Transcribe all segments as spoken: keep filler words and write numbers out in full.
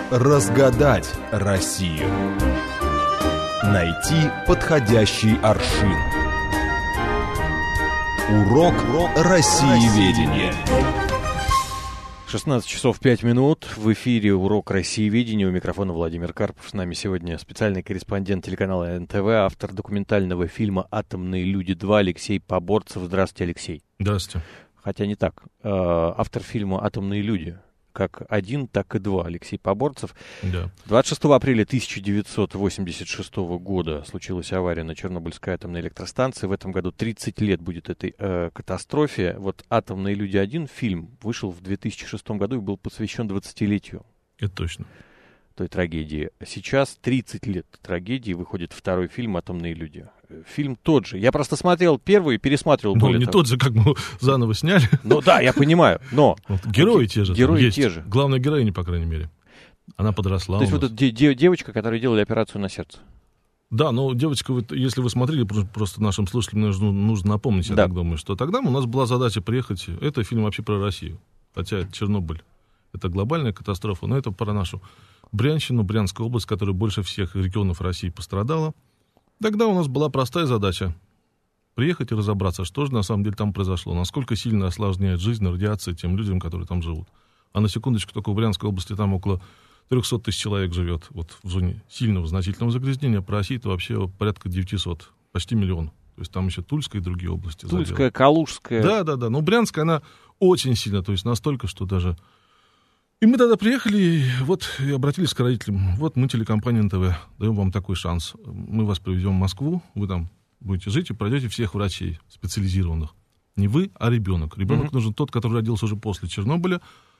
Разгадать Россию. Найти подходящий аршин. Урок россиеведения. шестнадцать часов пять минут. В эфире урок россиеведения. У микрофона Владимир Карпов. С нами сегодня специальный корреспондент телеканала эн тэ вэ, автор документального фильма «Атомные люди два» Алексей Поборцев. Здравствуйте, Алексей. Здравствуйте. Хотя не так. Автор фильма «Атомные люди». Как один, так и два. Алексей Поборцев. Да. двадцать шестого апреля тысяча девятьсот восемьдесят шестого года случилась авария на Чернобыльской атомной электростанции. В этом году тридцать лет будет этой э, катастрофе. Вот «Атомные люди один» фильм вышел в две тысячи шестом году и был посвящен двадцатилетию. Это точно. Той трагедии. Сейчас тридцать лет трагедии, выходит второй фильм «Атомные люди». Фильм тот же. Я просто смотрел первый и пересматривал. Ну, не того. Тот же, как мы заново сняли. Ну да, я понимаю, но... Вот, герои те же. Герои есть. те же. Главная героиня, по крайней мере. Она подросла. То есть вот эта де- де- девочка, которая делали операцию на сердце. Да, но девочка, вот, если вы смотрели, просто нашим слушателям нужно, нужно напомнить, я да. так думаю, что тогда у нас была задача приехать... Это фильм вообще про Россию. Хотя Чернобыль — это глобальная катастрофа, но это про нашу Брянщину, Брянскую область, которая больше всех регионов России пострадала. Тогда у нас была простая задача — приехать и разобраться, что же на самом деле там произошло, насколько сильно осложняет жизнь радиация тем людям, которые там живут. А на секундочку, только в Брянской области там около триста тысяч человек живет вот в зоне сильного значительного загрязнения, по России это вообще порядка девятьсот, почти миллион. То есть там еще Тульская и другие области. Тульская, задела. Калужская. Да, да, да. Но Брянская, она очень сильно, то есть настолько, что даже... И мы тогда приехали, и вот и обратились к родителям. Вот мы, телекомпания эн тэ вэ, даем вам такой шанс. Мы вас привезем в Москву, вы там будете жить и пройдете всех врачей специализированных. Не вы, а ребенок. Ребенок mm-hmm. нужен тот, который родился уже после Чернобыля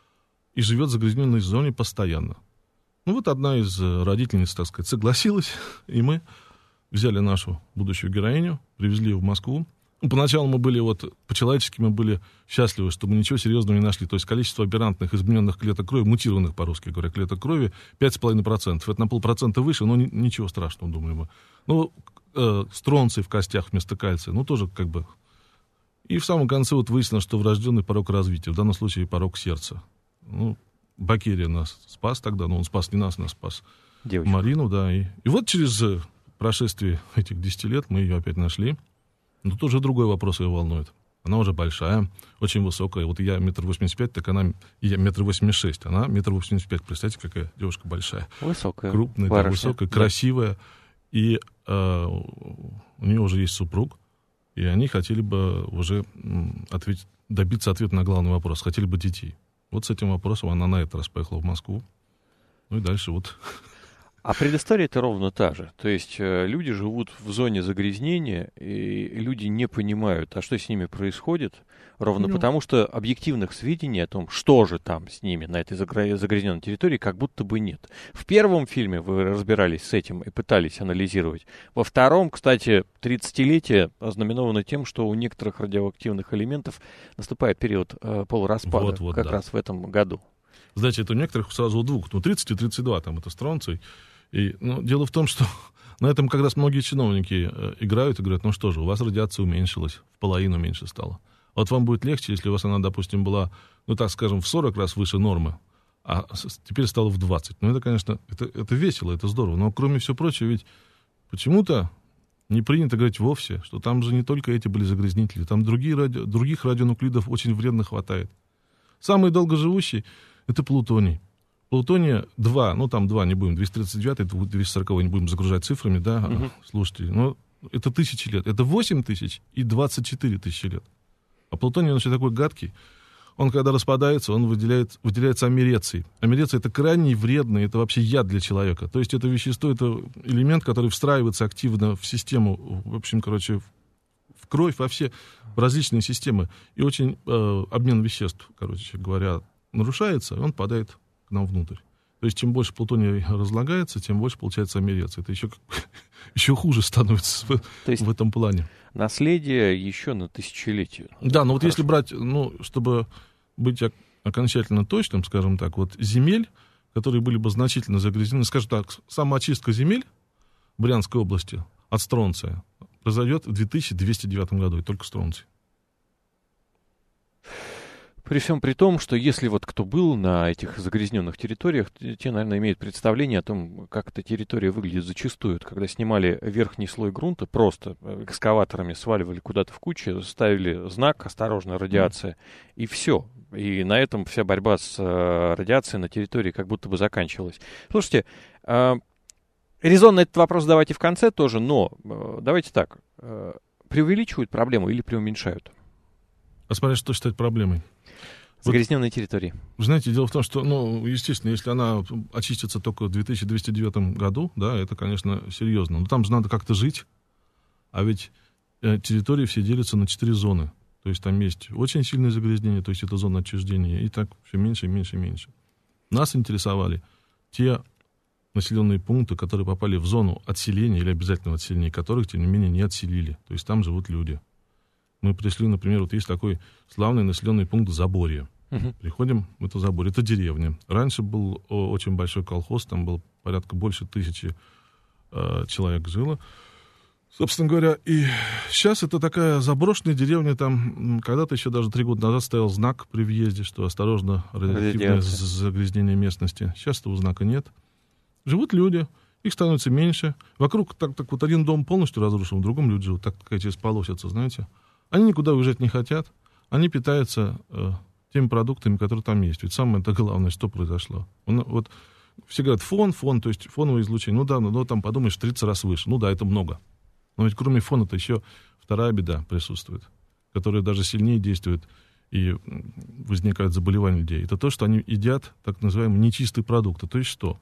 и живет в загрязненной зоне постоянно. Ну вот одна из родительниц, так сказать, согласилась, и мы взяли нашу будущую героиню, привезли ее в Москву. Поначалу мы были, вот, по-человечески мы были счастливы, что мы ничего серьезного не нашли. То есть количество аберрантных, измененных клеток крови, мутированных, по-русски говоря, клеток крови, пять с половиной процентов. Это на полпроцента выше, но ничего страшного, думали мы. Ну, э, стронций в костях вместо кальция, ну, тоже как бы... И в самом конце вот выяснилось, что врожденный порок развития, в данном случае порок сердца. Ну, Бакерия нас спас тогда, но он спас не нас, нас спас Девочка. Марину, да. И, и вот через прошествие этих десяти лет мы ее опять нашли. Но тут уже другой вопрос ее волнует. Она уже большая, очень высокая. Вот я метр восемьдесят пять, так она... Я метр восемьдесят шесть, она метр восемьдесят пять. Представьте, какая девушка большая. Высокая. Крупная, да, высокая, да. Красивая. И э, у нее уже есть супруг. И они хотели бы уже ответить, добиться ответа на главный вопрос. Хотели бы детей. Вот с этим вопросом она на этот раз поехала в Москву. Ну и дальше вот... А предыстория-то ровно та же. То есть э, люди живут в зоне загрязнения, и люди не понимают, а что с ними происходит, ровно ну. потому, что объективных сведений о том, что же там с ними на этой загра- загрязненной территории, как будто бы нет. В первом фильме вы разбирались с этим и пытались анализировать. Во втором, кстати, тридцатилетие ознаменовано тем, что у некоторых радиоактивных элементов наступает период э, полураспада, вот, вот, как да. раз в этом году. Знаете, это у некоторых сразу у двух, ну, тридцать и тридцать два, там это стронций. И, ну, дело в том, что на этом как раз многие чиновники э, играют и говорят, ну что же, у вас радиация уменьшилась, в половину меньше стало. Вот вам будет легче, если у вас она, допустим, была, ну так скажем, в сорок раз выше нормы, а теперь стала в двадцать. Ну это, конечно, это, это весело, это здорово, но кроме всего прочего, ведь почему-то не принято говорить вовсе, что там же не только эти были загрязнители, там другие ради... других радионуклидов очень вредно хватает. Самый долгоживущий — это плутоний. Плутония два, ну там два, не будем, двести тридцать девять, двести сорок не будем загружать цифрами, да, uh-huh. слушайте, но это тысячи лет, это восемь тысяч и двадцать четыре тысячи лет. А плутоний, он еще такой гадкий, он когда распадается, он выделяет, выделяется амереций. Амереций — это крайне вредный, это вообще яд для человека. То есть это вещество, это элемент, который встраивается активно в систему, в общем, короче, в кровь, во все, в различные системы. И очень э, обмен веществ, короче говоря, нарушается, и он падает к нам внутрь. То есть, чем больше плутония разлагается, тем больше получается амереция. Это еще, еще хуже становится в, То есть в этом плане. Наследие еще на тысячелетие. Да, но вот Хорошо. если брать, ну, чтобы быть окончательно точным, скажем так, вот земель, которые были бы значительно загрязнены, скажем так, самоочистка земель в Брянской области от стронция произойдет в две тысячи двести девятом году, и только стронций. При всем при том, что если вот кто был на этих загрязненных территориях, те, наверное, имеют представление о том, как эта территория выглядит зачастую. Когда снимали верхний слой грунта, просто экскаваторами сваливали куда-то в кучу, ставили знак «Осторожно, радиация», mm. и все. И на этом вся борьба с э, радиацией на территории как будто бы заканчивалась. Слушайте, э, резонно этот вопрос давайте в конце тоже, но э, давайте так. Э, преувеличивают проблему или преуменьшают? А смотря что считать проблемой. Загрязненные вот, территории. Вы знаете, дело в том, что, ну, естественно, если она очистится только в две тысячи двести девятом году, да, это, конечно, серьезно. Но там же надо как-то жить. А ведь э, территории все делятся на четыре зоны. То есть там есть очень сильное загрязнение, то есть это зона отчуждения, и так все меньше и меньше и меньше. Нас интересовали те населенные пункты, которые попали в зону отселения или обязательного отселения, которых, тем не менее, не отселили. То есть там живут люди. Мы пришли, например, вот есть такой славный населенный пункт Заборье. Uh-huh. Приходим в это Заборье. Это деревня. Раньше был очень большой колхоз, там было порядка больше тысячи э, человек жило. Собственно говоря, и сейчас это такая заброшенная деревня. Там когда-то еще даже три года назад стоял знак при въезде, что осторожно, радиоактивное загрязнение местности. Сейчас этого знака нет. Живут люди. Их становится меньше. Вокруг так, так вот один дом полностью разрушен, в другом люди живут. Так такая через полосица, знаете. Они никуда уезжать не хотят. Они питаются э, теми продуктами, которые там есть. Ведь самое-то главное, что произошло. Он, вот все говорят, фон, фон, то есть фоновое излучение. Ну да, ну, ну там подумаешь, тридцать раз выше. Ну да, это много. Но ведь кроме фона-то еще вторая беда присутствует, которая даже сильнее действует и возникают заболевания людей. Это то, что они едят так называемые нечистые продукты. То есть что?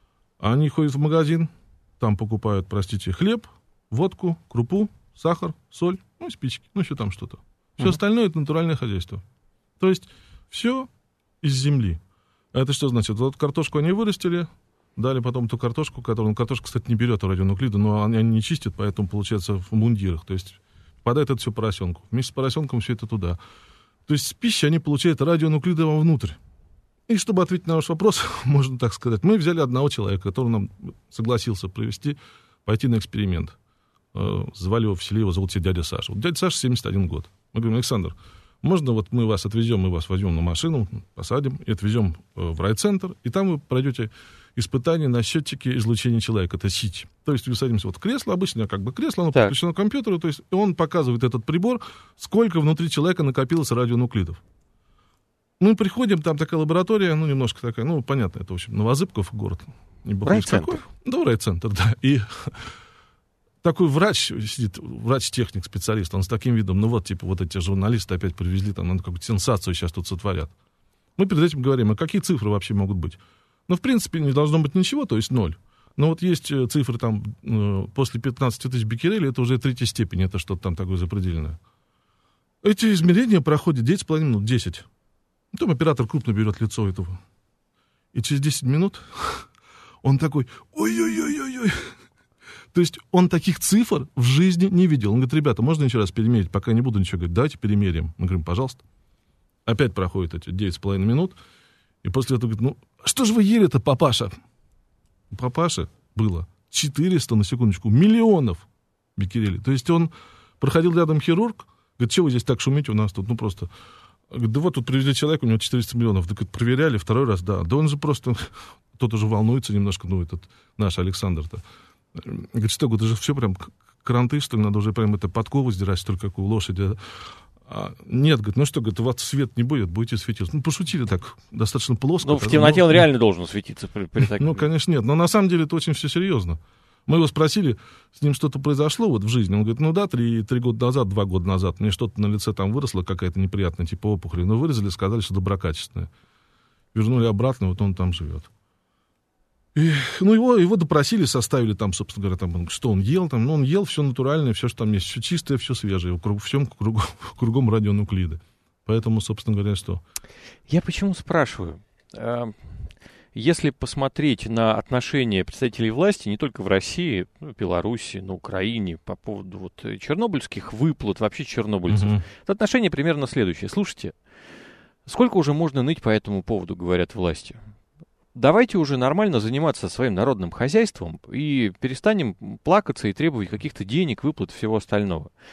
Они ходят в магазин, там покупают, простите, хлеб, водку, крупу, сахар, соль, ну, спички, ну, еще там что-то. Все uh-huh. остальное — это натуральное хозяйство. То есть все из земли. А это что значит? Вот картошку они вырастили, дали потом эту картошку, которую... Ну, картошка, кстати, не берет радионуклиды, но они, они не чистят, поэтому получается в мундирах. То есть попадает это все поросенку. Вместе с поросенком все это туда. То есть с пищей они получают радионуклиды вовнутрь. И чтобы ответить на ваш вопрос, можно так сказать, мы взяли одного человека, который нам согласился провести, пойти на эксперимент. Звали его в селе, его зовут дядя Саша. Вот дядя Саша, семьдесят один год. Мы говорим, Александр, можно вот мы вас отвезем, мы вас возьмем на машину, посадим и отвезем в райцентр, и там вы пройдете испытание на счетчике излучения человека, это СИЧ. То есть вы садимся вот в кресло, обычно как бы кресло, оно так. подключено к компьютеру, то есть он показывает этот прибор, сколько внутри человека накопилось радионуклидов. Мы приходим, там такая лаборатория, ну, немножко такая, ну, понятно, это, в общем, Новозыбков город. Не райцентр. Да, райцентр, да. И такой врач сидит, врач-техник, специалист, он с таким видом, ну вот, типа, вот эти журналисты опять привезли, там, ну, какую-то сенсацию сейчас тут сотворят. Мы перед этим говорим, а какие цифры вообще могут быть? Ну, в принципе, не должно быть ничего, то есть ноль. Но вот есть цифры там после пятнадцати тысяч беккерелей, это уже третья степень, это что-то там такое запредельное. Эти измерения проходят девять с половиной минут, десять. Потом оператор крупно берет лицо этого. И через десять минут он такой, ой-ой-ой-ой-ой. То есть он таких цифр в жизни не видел. Он говорит, ребята, можно еще раз перемерить, пока я не буду ничего говорить, давайте перемерим. Мы говорим, пожалуйста. Опять проходит эти девять с половиной минут. И после этого говорит, ну, что же вы ели-то, папаша? У папаши было четыреста, на секундочку, миллионов беккерелей. То есть он проходил рядом хирург, говорит, что вы здесь так шумите у нас тут? Ну, просто... Говорит, да вот тут привезли человека, у него четыреста миллионов. Да, говорит, проверяли второй раз, да. Да он же просто... Тот уже волнуется немножко, ну, этот наш Александр-то. Говорит, что, это же все прям кранты, что ли, надо уже прям это подкову сдирать, что ли, как у лошади. А, нет, говорит, ну что, говорит, у вас свет не будет, будете светиться. Ну, пошутили так, достаточно плоско. Ну, в темноте он реально должен светиться при, при таком. Ну, конечно, нет. Но на самом деле это очень все серьезно. Мы его спросили, с ним что-то произошло вот в жизни. Он говорит, ну да, три, три года назад, два года назад мне что-то на лице там выросло, какая-то неприятная типа опухоль. Но вырезали, сказали, что доброкачественная. Вернули обратно, вот он там живет. И, ну, его, его допросили, составили там, собственно говоря, там, что он ел. Там, ну, он ел все натуральное, все, что там есть, все чистое, все свежее. Круг, всем кругом, кругом радионуклиды. Поэтому, собственно говоря, что... Я почему спрашиваю? Если посмотреть на отношения представителей власти не только в России, в Беларуси, на Украине по поводу вот чернобыльских выплат, вообще чернобыльцев, угу. то отношение примерно следующее. Слушайте, сколько уже можно ныть по этому поводу, говорят власти? Давайте уже нормально заниматься своим народным хозяйством и перестанем плакаться и требовать каких-то денег, выплат, всего остального.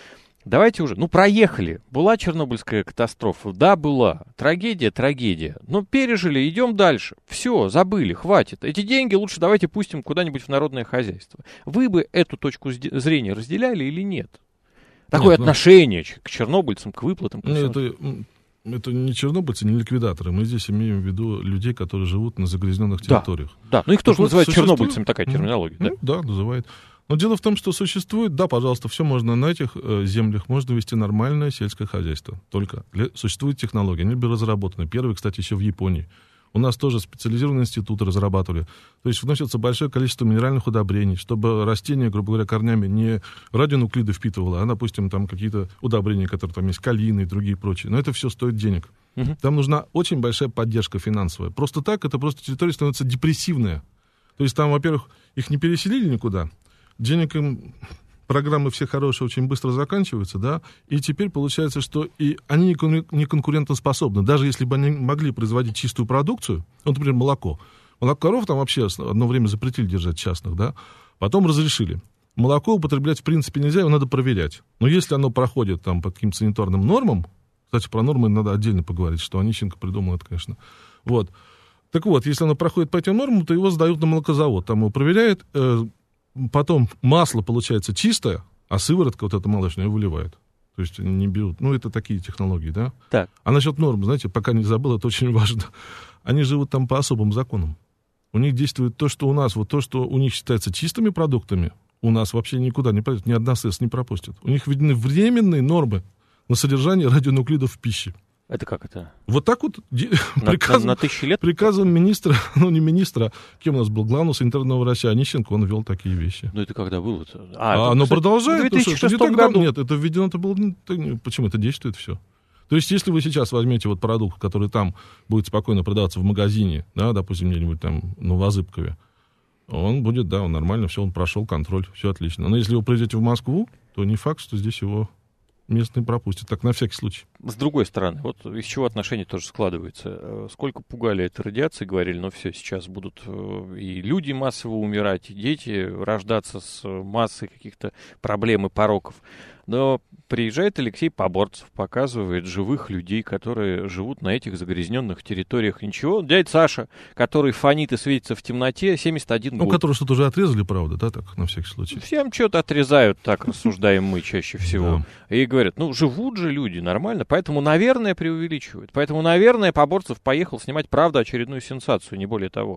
Давайте уже, ну, проехали. Была Чернобыльская катастрофа? Да, была. Трагедия, трагедия. Ну, пережили, идем дальше. Все, забыли, хватит. Эти деньги лучше давайте пустим куда-нибудь в народное хозяйство. Вы бы эту точку зрения разделяли или нет? Такое нет, отношение ну, к чернобыльцам, к выплатам. К ну, это, это не чернобыльцы, не ликвидаторы. Мы здесь имеем в виду людей, которые живут на загрязненных территориях. Да, да. Ну их тоже вот называют существует... чернобыльцами, такая терминология. Ну, да? да, называют. Но дело в том, что существует, да, пожалуйста, все можно на этих э, землях, можно вести нормальное сельское хозяйство. Только для, существуют технологии, они были разработаны. Первые, кстати, еще в Японии. У нас тоже специализированные институты разрабатывали. То есть вносится большое количество минеральных удобрений, чтобы растение, грубо говоря, корнями не радионуклиды впитывало, а, допустим, там какие-то удобрения, которые там есть, калины и другие прочие. Но это все стоит денег. Угу. Там нужна очень большая поддержка финансовая. Просто так это просто территория становится депрессивная. То есть там, во-первых, их не переселили никуда, денег им, программы все хорошие очень быстро заканчиваются, да, и теперь получается, что и они не конкурентоспособны. Даже если бы они могли производить чистую продукцию, ну, например, молоко. Молоко коров там вообще одно время запретили держать частных, да, потом разрешили. Молоко употреблять в принципе нельзя, его надо проверять. Но если оно проходит там по каким-то санитарным нормам, кстати, про нормы надо отдельно поговорить, что Онищенко придумал это, конечно, вот. Так вот, если оно проходит по этим нормам, то его сдают на молокозавод, там его проверяют, э, потом масло получается чистое, а сыворотка вот эта молочная выливает. То есть они не берут. Ну, это такие технологии, да? Так. А насчет норм, знаете, пока не забыл, это очень важно. Они живут там по особым законам. У них действует то, что у нас, вот то, что у них считается чистыми продуктами, у нас вообще никуда не пройдет, ни одна СЭС не пропустит. У них введены временные нормы на содержание радионуклидов в пище. Это как это? Вот так вот на, приказом, на, на тысячи лет? Приказом министра, ну не министра, кем у нас был, главного санитарного врача Онищенко, он ввел такие вещи. Ну это когда было-то? А, а оно продолжает. В две тысячи шестом году. Нет, это введено, это было... Почему? Это действует все. То есть, если вы сейчас возьмете вот продукт, который там будет спокойно продаваться в магазине, да, допустим, где-нибудь там в Новозыбкове, он будет, да, он нормально, все, он прошел контроль, все отлично. Но если вы придете в Москву, то не факт, что здесь его местные пропустят, так на всякий случай. С другой стороны, вот из чего отношения тоже складываются. Сколько пугали этой радиации, говорили, ну все, сейчас будут и люди массово умирать, и дети рождаться с массой каких-то проблем и пороков. Но приезжает Алексей Поборцев, показывает живых людей, которые живут на этих загрязненных территориях. Ничего, дядя Саша, который фонит и светится в темноте, семьдесят один ну, год. Ну, который что-то уже отрезали, правда, да, так, на всякий случай. Всем что-то отрезают, так рассуждаем мы чаще всего. Да. И говорят, ну, живут же люди нормально, поэтому, наверное, преувеличивают. Поэтому, наверное, Поборцев поехал снимать, правда, очередную сенсацию, не более того.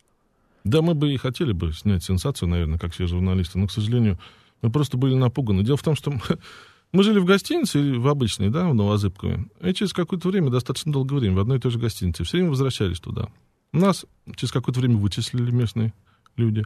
Да, мы бы и хотели бы снять сенсацию, наверное, как все журналисты, но, к сожалению, мы просто были напуганы. Дело в том, что мы жили в гостинице, в обычной, да, в Новозыбкове, и через какое-то время, достаточно долгое время, в одной и той же гостинице, все время возвращались туда. Нас через какое-то время вычислили местные люди,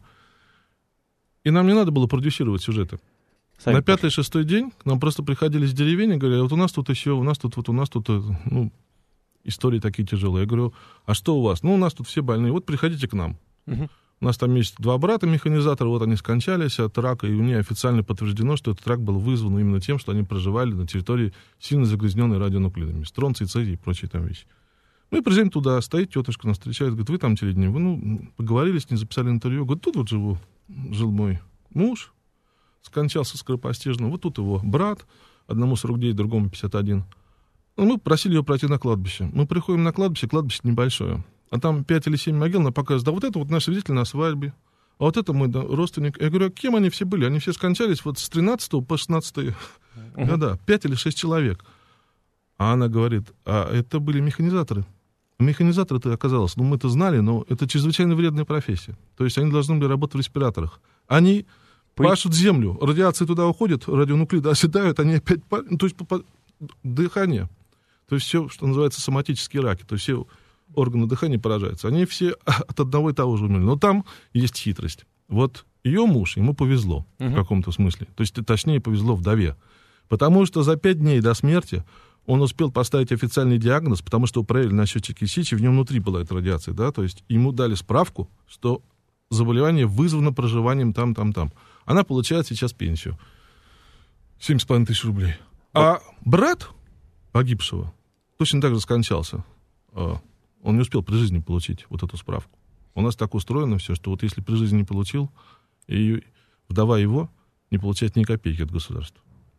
и нам не надо было продюсировать сюжеты. Сами На пятый-шестой день к нам просто приходили с деревень и говорили, вот у нас тут еще, у нас тут, вот у нас тут, ну, истории такие тяжелые. Я говорю, а что у вас? Ну, у нас тут все больные, вот приходите к нам. Угу. У нас там есть два брата механизатора, вот они скончались от рака, и у них официально подтверждено, что этот рак был вызван именно тем, что они проживали на территории сильно загрязненной радионуклидами, стронций, цезий и прочие там вещи. Мы приезжаем туда, стоит тетушка, нас встречает, говорит, вы там теледни, вы, ну, поговорили с ней, записали интервью, говорит, тут вот живу, жил мой муж, скончался скоропостижно, вот тут его брат, одному сорок девять, другому пятьдесят один. Ну, мы просили ее пройти на кладбище. Мы приходим на кладбище, кладбище небольшое. А там пять или семь могил, нам показывают, да вот это вот наш свидетель на свадьбе, а вот это мой да, родственник. Я говорю, а кем они все были? Они все скончались вот с тринадцатого по шестнадцатый uh-huh. года, пять или шесть человек. А она говорит, а это были механизаторы. Механизаторы-то оказалось, ну мы-то знали, но это чрезвычайно вредная профессия. То есть они должны были работать в респираторах. Они Пы... пашут землю, радиация туда уходит, радионуклиды оседают, они опять, ну, то есть по... дыхание. То есть все, что называется, соматические раки, то есть все органы дыхания поражаются. Они все от одного и того же умерли. Но там есть хитрость. Вот ее муж, ему повезло uh-huh. в каком-то смысле. То есть, точнее, повезло вдове. Потому что за пять дней до смерти он успел поставить официальный диагноз, потому что проверили на счетчике Сичи, в нем внутри была эта радиация, да, то есть ему дали справку, что заболевание вызвано проживанием там, там, там. Она получает сейчас пенсию. семь с половиной тысяч рублей. А брат погибшего точно так же скончался. Он не успел при жизни получить вот эту справку. У нас так устроено все, что вот если при жизни не получил, и вдова его не получает ни копейки от государства.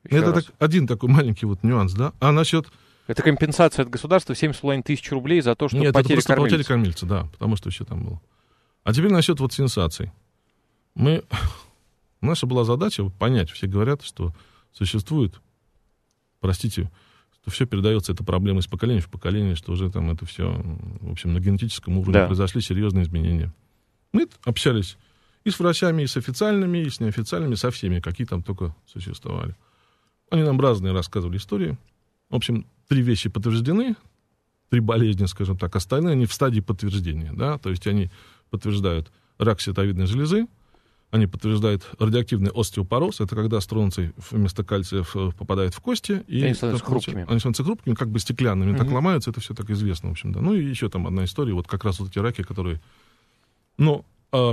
Еще Это раз. так, один такой маленький вот нюанс, да? А насчет... Это компенсация от государства семь с половиной тысяч рублей за то, что Нет, потеря это просто кормильца. потеря кормильца, да, потому что еще там было. А теперь насчет вот сенсаций. Мы... Наша была задача понять, все говорят, что существует, простите, что все передается, эта проблема из поколения в поколение, что уже там это все, в общем, на генетическом уровне Да. произошли серьезные изменения. Мы общались и с врачами, и с официальными, и с неофициальными, со всеми, какие там только существовали. Они нам разные рассказывали истории. В общем, три вещи подтверждены, три болезни, скажем так, остальные они в стадии подтверждения, да, то есть они подтверждают рак щитовидной железы, они подтверждают радиоактивный остеопороз, это когда стронций вместо кальция попадает в кости, и они становятся так, хрупкими. Они становятся хрупкими, как бы стеклянными, Мгм. так ломаются, это все так известно, в общем, да. Ну и еще там одна история, вот как раз вот эти раки, которые... Ну, а...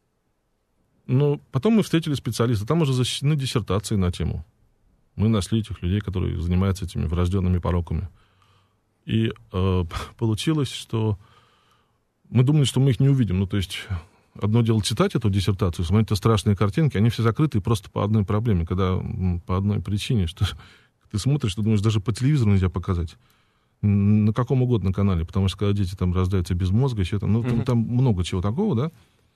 ну потом мы встретили специалиста, там уже защищены диссертации на тему. Мы нашли этих людей, которые занимаются этими врожденными пороками. И э, получилось, что мы думали, что мы их не увидим. Ну, то есть, одно дело читать эту диссертацию, смотреть на страшные картинки, они все закрыты просто по одной проблеме, когда м, по одной причине, что ты смотришь, ты думаешь, даже по телевизору нельзя показать. Н- На каком угодно канале, потому что когда дети там рождаются без мозга, еще там, ну, там, Мгм. там много чего такого, да.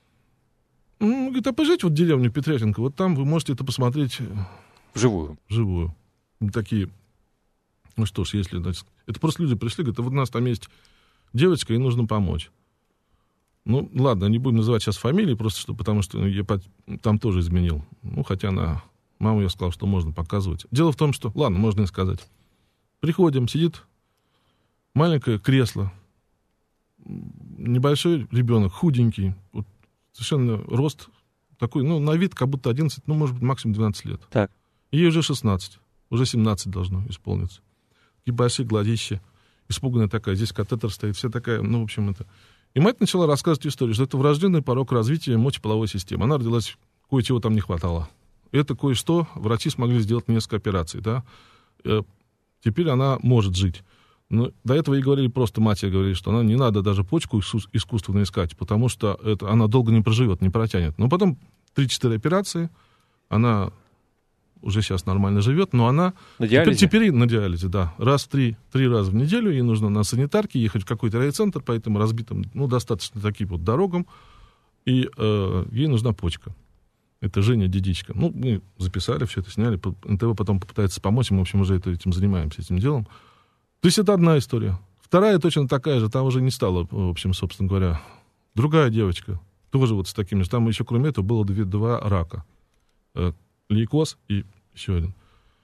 Ну, говорит, а поезжайте вот в деревню Петрятинка, вот там вы можете это посмотреть Вживую. вживую. Такие, ну что ж, если... Значит, это просто люди пришли, говорят, а вот у нас там есть девочка, ей нужно помочь. Ну, ладно, не будем называть сейчас фамилии, просто что, потому что я по- там тоже изменил. Ну, хотя она... Мама я сказала, что можно показывать. Дело в том, что... Ладно, можно и сказать. Приходим, сидит маленькое кресло, небольшой ребенок, худенький, вот, совершенно рост такой, ну, на вид как будто одиннадцать, ну, может быть, максимум двенадцать лет. Так. Ей уже шестнадцать, уже семнадцать должно исполниться. И большие глазища, испуганная такая, здесь катетер стоит, вся такая, ну, в общем, это... И мать начала рассказывать историю, что это врожденный порок развития мочеполовой системы. Она родилась, кое-чего там не хватало. Это кое-что врачи смогли сделать несколько операций, да. Э, Теперь она может жить. Но до этого ей говорили просто, мать ей говорили, что она не надо даже почку искус- искусственно искать, потому что это, она долго не проживет, не протянет. Но потом три-четыре операции, она уже сейчас нормально живет, но она... На диализе? Теперь, теперь на диализе, да. Раз в три, три раза в неделю ей нужно на санитарке ехать в какой-то райцентр по этим разбитым, ну, достаточно таким вот дорогам, и э, ей нужна почка. Это Женя Дедичка. Ну, мы записали все это, сняли, эн тэ вэ потом попытается помочь, мы, в общем, уже это, этим занимаемся, этим делом. То есть это одна история. Вторая точно такая же, там уже не стало, в общем, собственно говоря, другая девочка, тоже вот с такими же, там еще кроме этого было две, два рака. Э, лейкоз и еще один.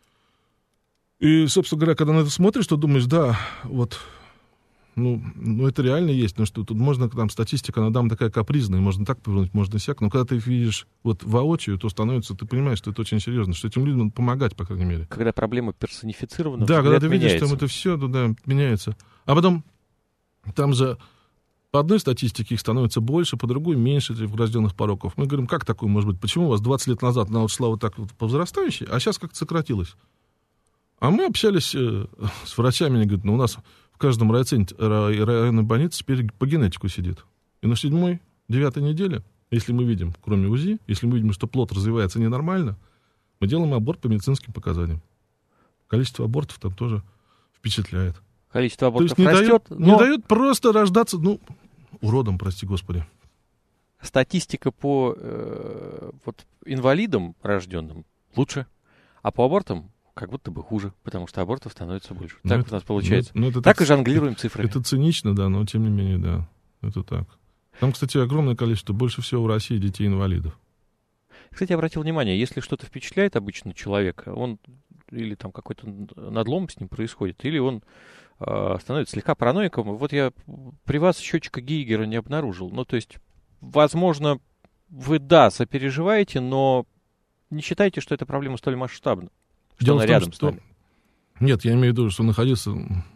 И, собственно говоря, когда на это смотришь, то думаешь, да, вот, ну, ну это реально есть, ну что тут можно, там статистика на дам такая капризная, можно так повернуть, можно сяк, но когда ты их видишь вот воочию, то становится, ты понимаешь, что это очень серьезно, что этим людям надо помогать, по крайней мере. Когда проблема персонифицирована, Да, взгляд когда ты видишь, меняется. там это все, да, да, меняется. А потом, там же по одной статистике их становится больше, по другой меньше этих врожденных пороков. Мы говорим, как такое может быть? Почему у вас двадцать лет назад она вот шла вот так вот по возрастающей, а сейчас как-то сократилось? А мы общались э, с врачами, они говорят, ну у нас в каждом райцентре, рай, районной больнице теперь по генетику сидит. И на седьмой, девятой неделе, если мы видим, кроме УЗИ, если мы видим, что плод развивается ненормально, мы делаем аборт по медицинским показаниям. Количество абортов там тоже впечатляет. Количество абортов То есть не растет, дают, но не дают просто рождаться, ну, уродом, прости господи. статистика по э, вот, инвалидам рожденным лучше, а по абортам как будто бы хуже, потому что абортов становится больше. Ну, Так это- у нас получается. Ну, ну, это Так так- и жонглируем цифрами. Это цинично, да, но тем не менее, да, это так. Там, кстати, огромное количество, больше всего в России детей-инвалидов. Кстати, я обратил внимание, если что-то впечатляет обычно человека, он или там какой-то надлом с ним происходит, или он э, становится слегка параноиком. Вот я при вас счетчика Гейгера не обнаружил. Ну, то есть, возможно, вы, да, сопереживаете, но не считайте, что эта проблема столь масштабна, что Дело она в том, рядом что- с нами. Нет, я имею в виду, что находился...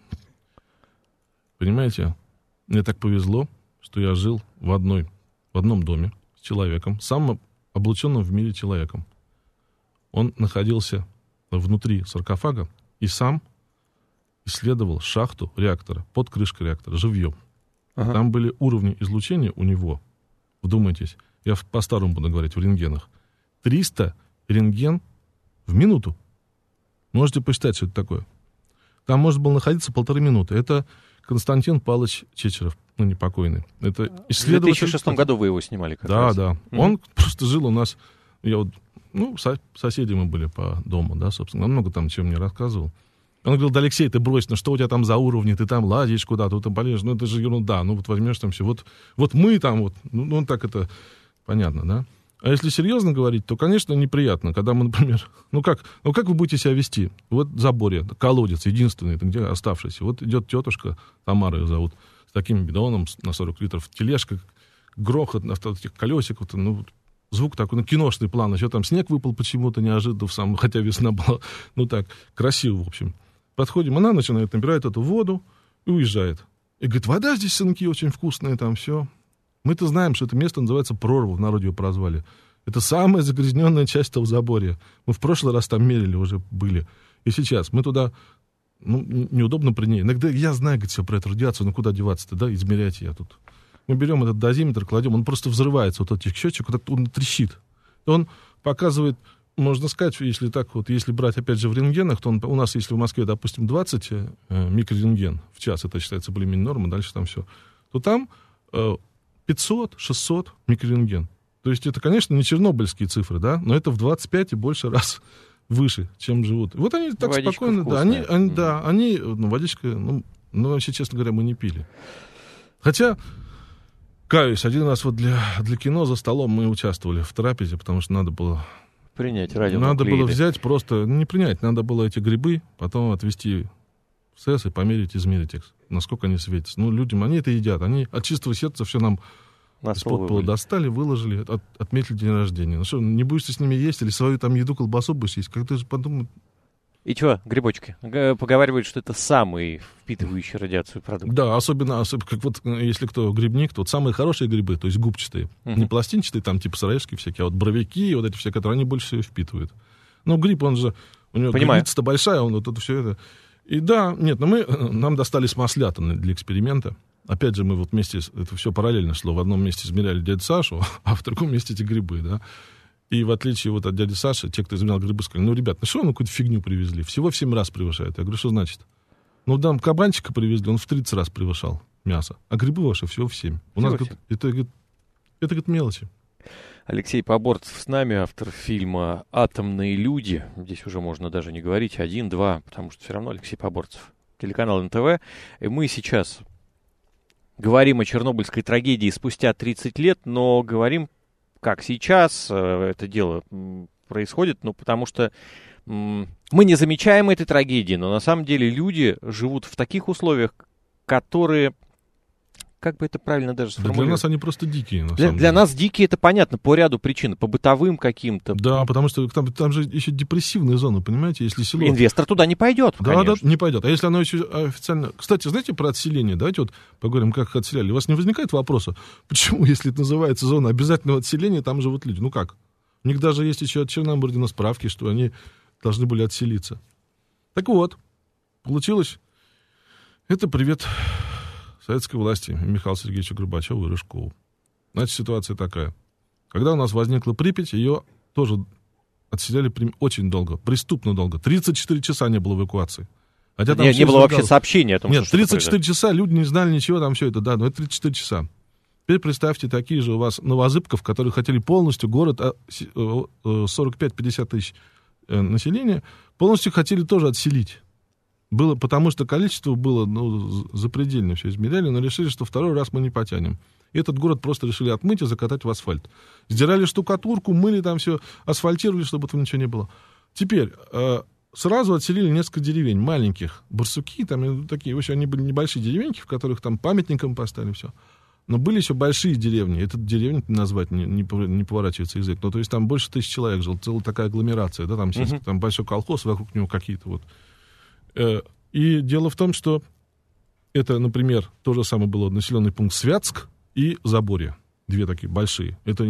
Понимаете, мне так повезло, что я жил в, одной, в одном доме с человеком, самым облученным в мире человеком. Он находился внутри саркофага и сам исследовал шахту реактора, под крышкой реактора, живьем. Ага. Там были уровни излучения у него, вдумайтесь, я в- по-старому буду говорить, в рентгенах, триста рентген в минуту. Можете посчитать, что это такое. Там можно было находиться полторы минуты. Это Константин Павлович Чечеров, ну, непокойный. Это исследователь... В две тысячи шестом году вы его снимали как да, раз. Да, да. Mm-hmm. Он просто жил у нас... Я вот, ну, со- соседи мы были по дому, да, собственно. Он много там чем мне рассказывал. Он говорил: да, Алексей, ты брось, ну что у тебя там за уровни, ты там ладишь куда-то, ты там полезешь, ну это же ерунда, ну вот возьмешь там все. Вот, вот мы там вот, ну, ну так это понятно, да? А если серьезно говорить, то, конечно, неприятно, когда мы, например, ну как, ну как вы будете себя вести? Вот заборе, колодец, единственный, где оставшийся. Вот идет тетушка, Тамара ее зовут, с таким бидоном на сорок литров, тележка, грохот на этих колесиков, ну, звук такой, ну, киношный план, еще там снег выпал почему-то неожиданно, в самом, хотя весна была, ну так, красиво, в общем. Подходим, она начинает набирать эту воду и уезжает. И говорит: вода здесь, сынки, очень вкусная, там все. Мы-то знаем, что это место называется Прорва, в народе его прозвали. Это самая загрязненная часть Тавзаборья. Мы в прошлый раз там мерили, уже были. И сейчас мы туда, ну, неудобно при ней. Иногда я знаю, говорит, все про эту радиацию, ну куда деваться-то, да, измерять я тут. Мы берем этот дозиметр, кладем, он просто взрывается, вот этих счетчик, вот он трещит. И он показывает, можно сказать, если так вот, если брать, опять же, в рентгенах, то он, у нас, если в Москве, допустим, двадцать э, микрорентген в час, это считается более-менее норма, дальше там все, то там э, пятьсот-шестьсот микрорентген. То есть это, конечно, не чернобыльские цифры, да, но это в двадцать пять и больше раз выше, чем живут. И вот они так водичка спокойно, да, они, они, mm. да, они, ну, водичка, ну, ну, вообще, честно говоря, мы не пили. Хотя, каюсь, один раз вот для, для кино за столом мы участвовали в трапезе, потому что надо было... Принять радионуклеиды. Надо было взять просто, не принять, надо было эти грибы потом отвезти в СЭС и померить, измерить их, насколько они светятся. Ну, людям, они это едят, они от чистого сердца все нам из-под пола достали, выложили, от, отметили день рождения. Ну что, не будешь ты с ними есть или свою там еду, колбасу будешь есть? Как ты же подумай... И что, грибочки? Поговаривают, что это самый впитывающий радиацию продукт. Да, особенно, особенно как вот, если кто грибник, то вот самые хорошие грибы, то есть губчатые, uh-huh. не пластинчатые, там типа сыроежки всякие, а вот боровики, вот эти все, которые они больше всего впитывают. Но гриб, он же, у него граница-то большая, он вот это все это. И да, нет, но мы, нам достались маслята для эксперимента. Опять же, мы вот вместе, это все параллельно шло, в одном месте измеряли дядю Сашу, а в другом месте эти грибы, да. И в отличие вот от дяди Саши, те, кто измерял грибы, сказали: ну, ребят, ну что вы какую-то фигню привезли? Всего в семь раз превышает. Я говорю: что значит? Ну, там кабанчика привезли, он в тридцать раз превышал мясо. А грибы ваши всего в семь. У нас, говорит, это, это, это, говорит, мелочи. Алексей Поборцев с нами, автор фильма «Атомные люди». Здесь уже можно даже не говорить один-два, потому что все равно Алексей Поборцев. Телеканал эн тэ вэ. И мы сейчас говорим о чернобыльской трагедии спустя тридцать лет, но говорим, как сейчас это дело происходит, ну, потому что м- мы не замечаем этой трагедии, но на самом деле люди живут в таких условиях, которые, как бы это правильно даже сформулировать? Да для нас они просто дикие, на для, самом для деле. нас дикие, это понятно, по ряду причин, по бытовым каким-то. Да, потому что там, там же еще депрессивная зона, понимаете, если село... Инвестор туда не пойдет, да, конечно. Да, не пойдет. А если оно еще официально... Кстати, знаете про отселение? Давайте вот поговорим, как их отселяли. У вас не возникает вопроса, почему, если это называется зона обязательного отселения, там живут люди? Ну как? У них даже есть еще от Черномырдина справки, что они должны были отселиться. Так вот, получилось... Это привет советской власти Михаилу Сергеевичу Горбачеву и Рыжкову. Значит, ситуация такая. Когда у нас возникла Припять, ее тоже отселяли очень долго, преступно долго. тридцать четыре часа не было эвакуации. Хотя там не, не было вообще сообщения о том, Нет, что тридцать четыре часа люди не знали ничего, там все это, да, но это тридцать четыре часа. Теперь представьте, такие же у вас новозыбков, которые хотели полностью город, сорок пять - пятьдесят тысяч населения, полностью хотели тоже отселить. Было, потому что количество было, ну, запредельно все измеряли, но решили, что второй раз мы не потянем. И этот город просто решили отмыть и закатать в асфальт. Сдирали штукатурку, мыли там все, асфальтировали, чтобы этого ничего не было. Теперь э, сразу отселили несколько деревень маленьких. Барсуки, там такие, в общем, они были небольшие деревеньки, в которых там памятником поставили все. Но были еще большие деревни. Это деревни назвать не, не, не поворачивается язык. Ну, то есть там больше тысяч человек жил, целая такая агломерация, да, там, uh-huh. там большой колхоз, вокруг него какие-то вот. И дело в том, что это, например, то же самое было населенный пункт Святск и Заборье. Две такие большие. Это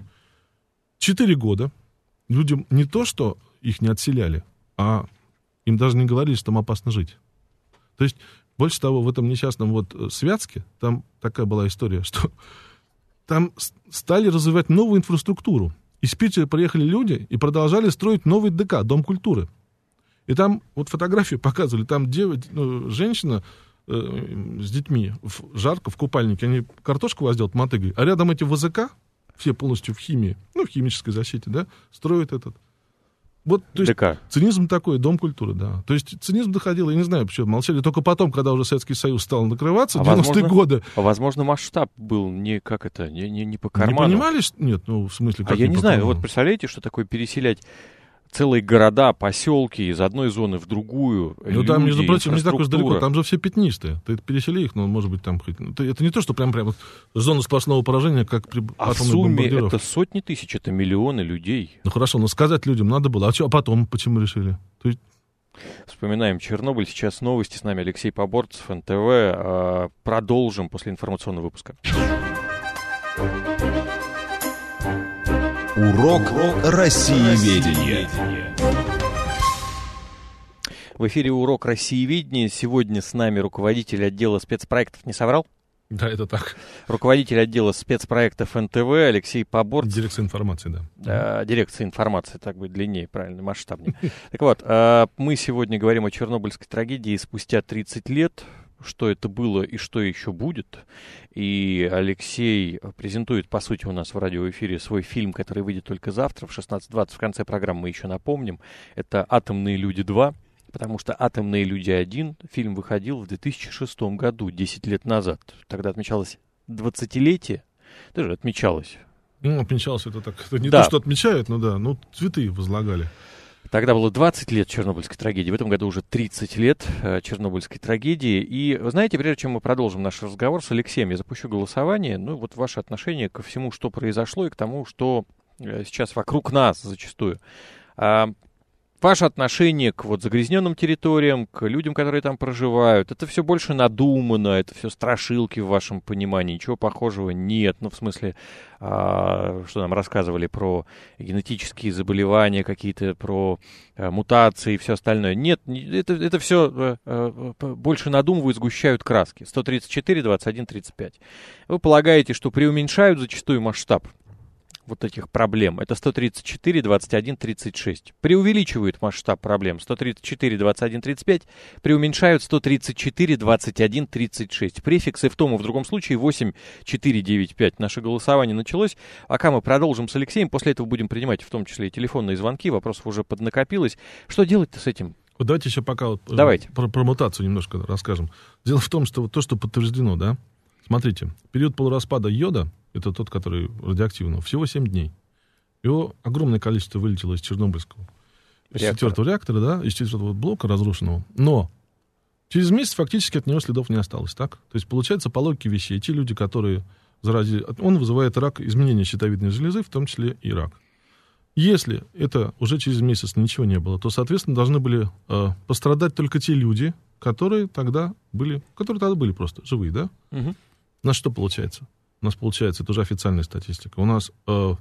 четыре года людям не то, что их не отселяли, а им даже не говорили, что там опасно жить. То есть, больше того, в этом несчастном вот Святске, там такая была история, что там стали развивать новую инфраструктуру. Из Питера приехали люди и продолжали строить новый ДК, Дом культуры. И там вот фотографии показывали, там дев... ну, женщина э, с детьми, в, жарко, в купальнике, они картошку возделают мотыгой, а рядом эти ВЗК, все полностью в химии, ну, в химической защите, да, строят этот. Вот, то есть, ДК. Цинизм такой, дом культуры, да. То есть цинизм доходил, я не знаю, почему молчали, только потом, когда уже Советский Союз стал накрываться, а в девяностые годы. А возможно, масштаб был не, как это, не, не, не по карману. Не понимали, что... Нет, ну, в смысле, как А я не знаю, карману? вот представляете, что такое переселять целые города, поселки из одной зоны в другую. Ну, люди, там, между прочим, не так уж инфраструктура. далеко, там же все пятнистые. Ты пересели их, ну, может быть, там хоть... Это не то, что прям, прям вот зона сплошного поражения, как при А в атомной сумме бомбардировке. это сотни тысяч, это миллионы людей. Ну, хорошо, но сказать людям надо было. А, что, а потом почему решили? То есть... Вспоминаем Чернобыль. Сейчас новости. С нами Алексей Поборцев, эн тэ вэ. Продолжим после информационного выпуска. Урок Россиеведения. В эфире урок Россиеведения. Сегодня с нами руководитель отдела спецпроектов. Не соврал? Да, это так. Руководитель отдела спецпроектов эн тэ вэ Алексей Поборцев. Дирекция информации, да. Да, дирекция информации, так будет длиннее, правильно, масштабнее. Так вот, мы сегодня говорим о чернобыльской трагедии спустя тридцать лет. Что это было и что еще будет. И Алексей презентует, по сути, у нас в радиоэфире свой фильм, который выйдет только завтра в шестнадцать двадцать. В конце программы мы еще напомним. Это «Атомные люди два», потому что «Атомные люди один» фильм выходил в две тысячи шестом году, десять лет назад. Тогда отмечалось двадцатилетие. Даже отмечалось. Ну, отмечалось это так. Это не да. то, что отмечают, но да, ну, цветы возлагали. Тогда было двадцать лет Чернобыльской трагедии, в этом году уже тридцать лет э, Чернобыльской трагедии. И, вы знаете, прежде чем мы продолжим наш разговор с Алексеем, я запущу голосование. Ну, вот ваше отношение ко всему, что произошло, и к тому, что э, сейчас вокруг нас зачастую. А, ваше отношение к вот загрязненным территориям, к людям, которые там проживают, это все больше надумано, это все страшилки в вашем понимании, ничего похожего нет. Ну, в смысле, а, что нам рассказывали про генетические заболевания какие-то, про а, мутации и все остальное. Нет, это, это все а, а, больше надумывают, сгущают краски. сто тридцать четыре двадцать один тридцать пять. Вы полагаете, что преуменьшают зачастую масштаб вот этих проблем? Это сто тридцать четыре двадцать один тридцать шесть. Преувеличивают масштаб проблем. сто тридцать четыре двадцать один тридцать пять. Преуменьшают сто тридцать четыре двадцать один тридцать шесть. Префиксы в том и в другом случае восемь четыре девять пять. Наше голосование началось. Пока мы продолжим с Алексеем. После этого будем принимать в том числе и телефонные звонки. Вопросов уже поднакопилось. Что делать-то с этим? Вот давайте еще пока вот Давайте. Про, про мутацию немножко расскажем. Дело в том, что вот то, что подтверждено, да, смотрите, период полураспада йода, это тот, который радиоактивный, всего семь дней. Его огромное количество вылетело из Чернобыльского, из четвертого реактора, да, из четвертого блока разрушенного. Но через месяц фактически от него следов не осталось, так? То есть, получается, по логике вещей, те люди, которые заразили, он вызывает рак, изменение щитовидной железы, в том числе и рак. Если это уже через месяц ничего не было, то, соответственно, должны были э, пострадать только те люди, которые тогда были, которые тогда были просто живые, да? Угу. У нас что получается? У нас получается, это уже официальная статистика. У нас э,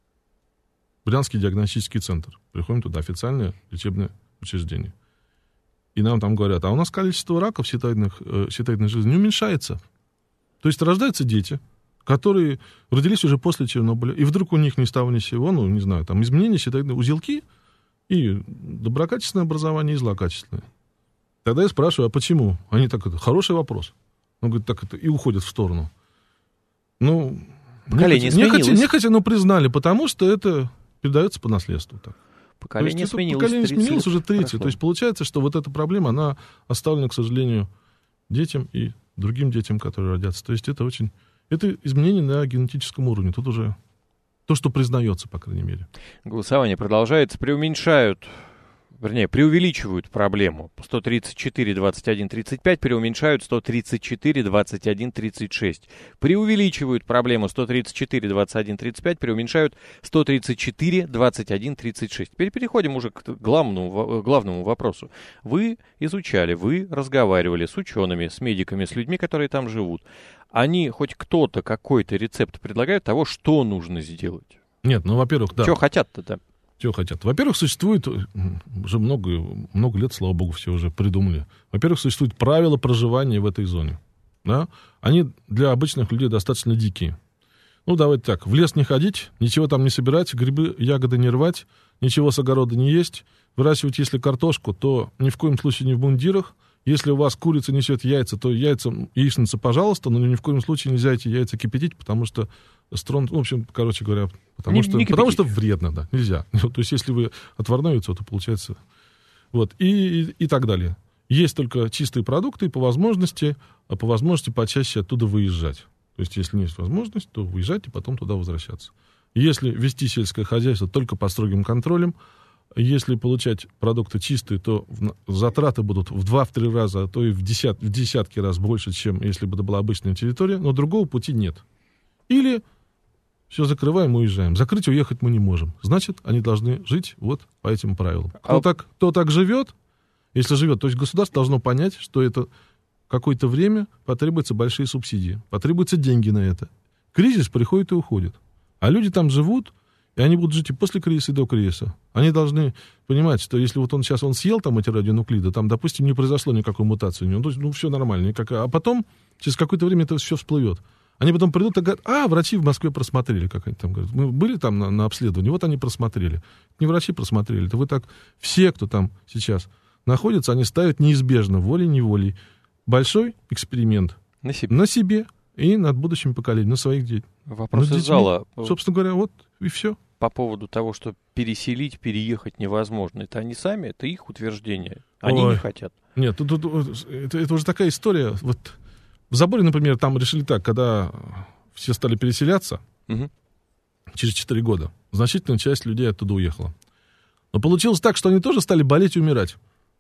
Брянский диагностический центр. Приходим туда, официальное лечебное учреждение. И нам там говорят, а у нас количество раков щитовидных, э, щитовидной железы не уменьшается. То есть рождаются дети, которые родились уже после Чернобыля, и вдруг у них ни с того ни с сего, ну, не знаю, там изменения щитовидной узелки, и доброкачественное образование, и злокачественное. Тогда я спрашиваю, а почему? Они так, это хороший вопрос. Он говорит, так это, и уходят в сторону. Ну, поколение нехотя, сменилось. Нехотя, нехотя, но признали, потому что это передается по наследству. Так. Поколение есть, сменилось. Поколение сменилось уже третье. Прошло. То есть получается, что вот эта проблема, она оставлена, к сожалению, детям и другим детям, которые родятся. То есть это очень... Это изменение на генетическом уровне. Тут уже то, что признается, по крайней мере. Голосование продолжается. Преуменьшают, вернее, преувеличивают проблему. сто тридцать четыре двадцать один тридцать пять, преуменьшают сто тридцать четыре двадцать один тридцать шесть. Преувеличивают проблему сто тридцать четыре двадцать один тридцать пять, преуменьшают сто тридцать четыре двадцать один тридцать шесть. Теперь переходим уже к главному, главному вопросу. Вы изучали, вы разговаривали с учеными, с медиками, с людьми, которые там живут. Они хоть кто-то какой-то рецепт предлагают того, что нужно сделать? Нет, ну, во-первых, да. Что хотят-то там? Чего хотят? Во-первых, существует, уже много, много лет, слава богу, все уже придумали. Во-первых, существуют правила проживания в этой зоне. Да? Они для обычных людей достаточно дикие. Ну, давайте так, в лес не ходить, ничего там не собирать, грибы, ягоды не рвать, ничего с огорода не есть. Выращивать, если картошку, то ни в коем случае не в мундирах. Если у вас курица несет яйца, то яйца, яичница, пожалуйста, но ни в коем случае нельзя эти яйца кипятить, потому что строн, ну, в общем, короче говоря, потому, не, что, не потому что вредно, да, нельзя. То есть, если вы отварное яйцо, то получается... Вот, и, и, и так далее. Есть только чистые продукты, и по возможности, а по возможности почаще оттуда выезжать. То есть, если есть возможность, то выезжать и потом туда возвращаться. Если вести сельское хозяйство только под строгим контролем, если получать продукты чистые, то затраты будут в два-три раза, а то и в, десят, в десятки раз больше, чем если бы это была обычная территория, но другого пути нет. Или все закрываем, уезжаем. Закрыть и уехать мы не можем. Значит, они должны жить вот по этим правилам. Кто, а... так, кто так живет, если живет, то есть государство должно понять, что это какое-то время потребуются большие субсидии, потребуются деньги на это. Кризис приходит и уходит. А люди там живут, и они будут жить и после кризиса, и до кризиса. Они должны понимать, что если вот он сейчас он съел там эти радионуклиды, там, допустим, не произошло никакой мутации, ну, ну все нормально, никакая. А потом, через какое-то время это все всплывет. Они потом придут и говорят, а, врачи в Москве просмотрели, как они там говорят. Мы были там на, на обследовании, вот они просмотрели. Не врачи просмотрели, это вы так, все, кто там сейчас находится, они ставят неизбежно, волей-неволей, большой эксперимент на себе. на себе и над будущим поколением, на своих детей. Вопрос из зала. Собственно говоря, вот и все. По поводу того, что переселить, переехать невозможно. Это они сами, это их утверждение. Они Ой. не хотят. Нет, тут, тут, это, это уже такая история. Вот в Заборе, например, там решили так, когда все стали переселяться, угу. через четыре года, значительная часть людей оттуда уехала. Но получилось так, что они тоже стали болеть и умирать.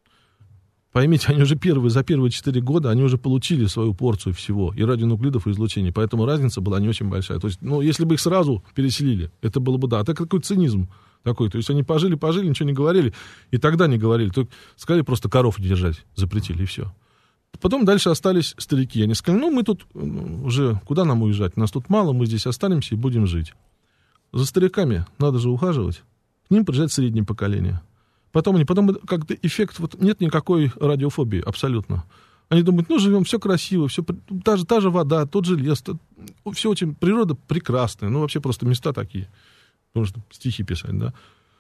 Поймите, они уже первые, за первые четыре года, они уже получили свою порцию всего, и радионуклидов, и излучений, поэтому разница была не очень большая. То есть, ну, если бы их сразу переселили, это было бы, да, это какой цинизм такой. То есть, они пожили-пожили, ничего не говорили, и тогда не говорили, только сказали просто коров держать, запретили, и все. Потом дальше остались старики, они сказали, ну, мы тут уже, куда нам уезжать, нас тут мало, мы здесь останемся и будем жить. За стариками надо же ухаживать, к ним приезжает среднее поколение. Потом они, потом как-то эффект, вот нет никакой радиофобии абсолютно. Они думают, ну, живем, все красиво, все, та, же, та же вода, тот же лес, то, все очень, природа прекрасная, ну, вообще просто места такие, можно стихи писать, да.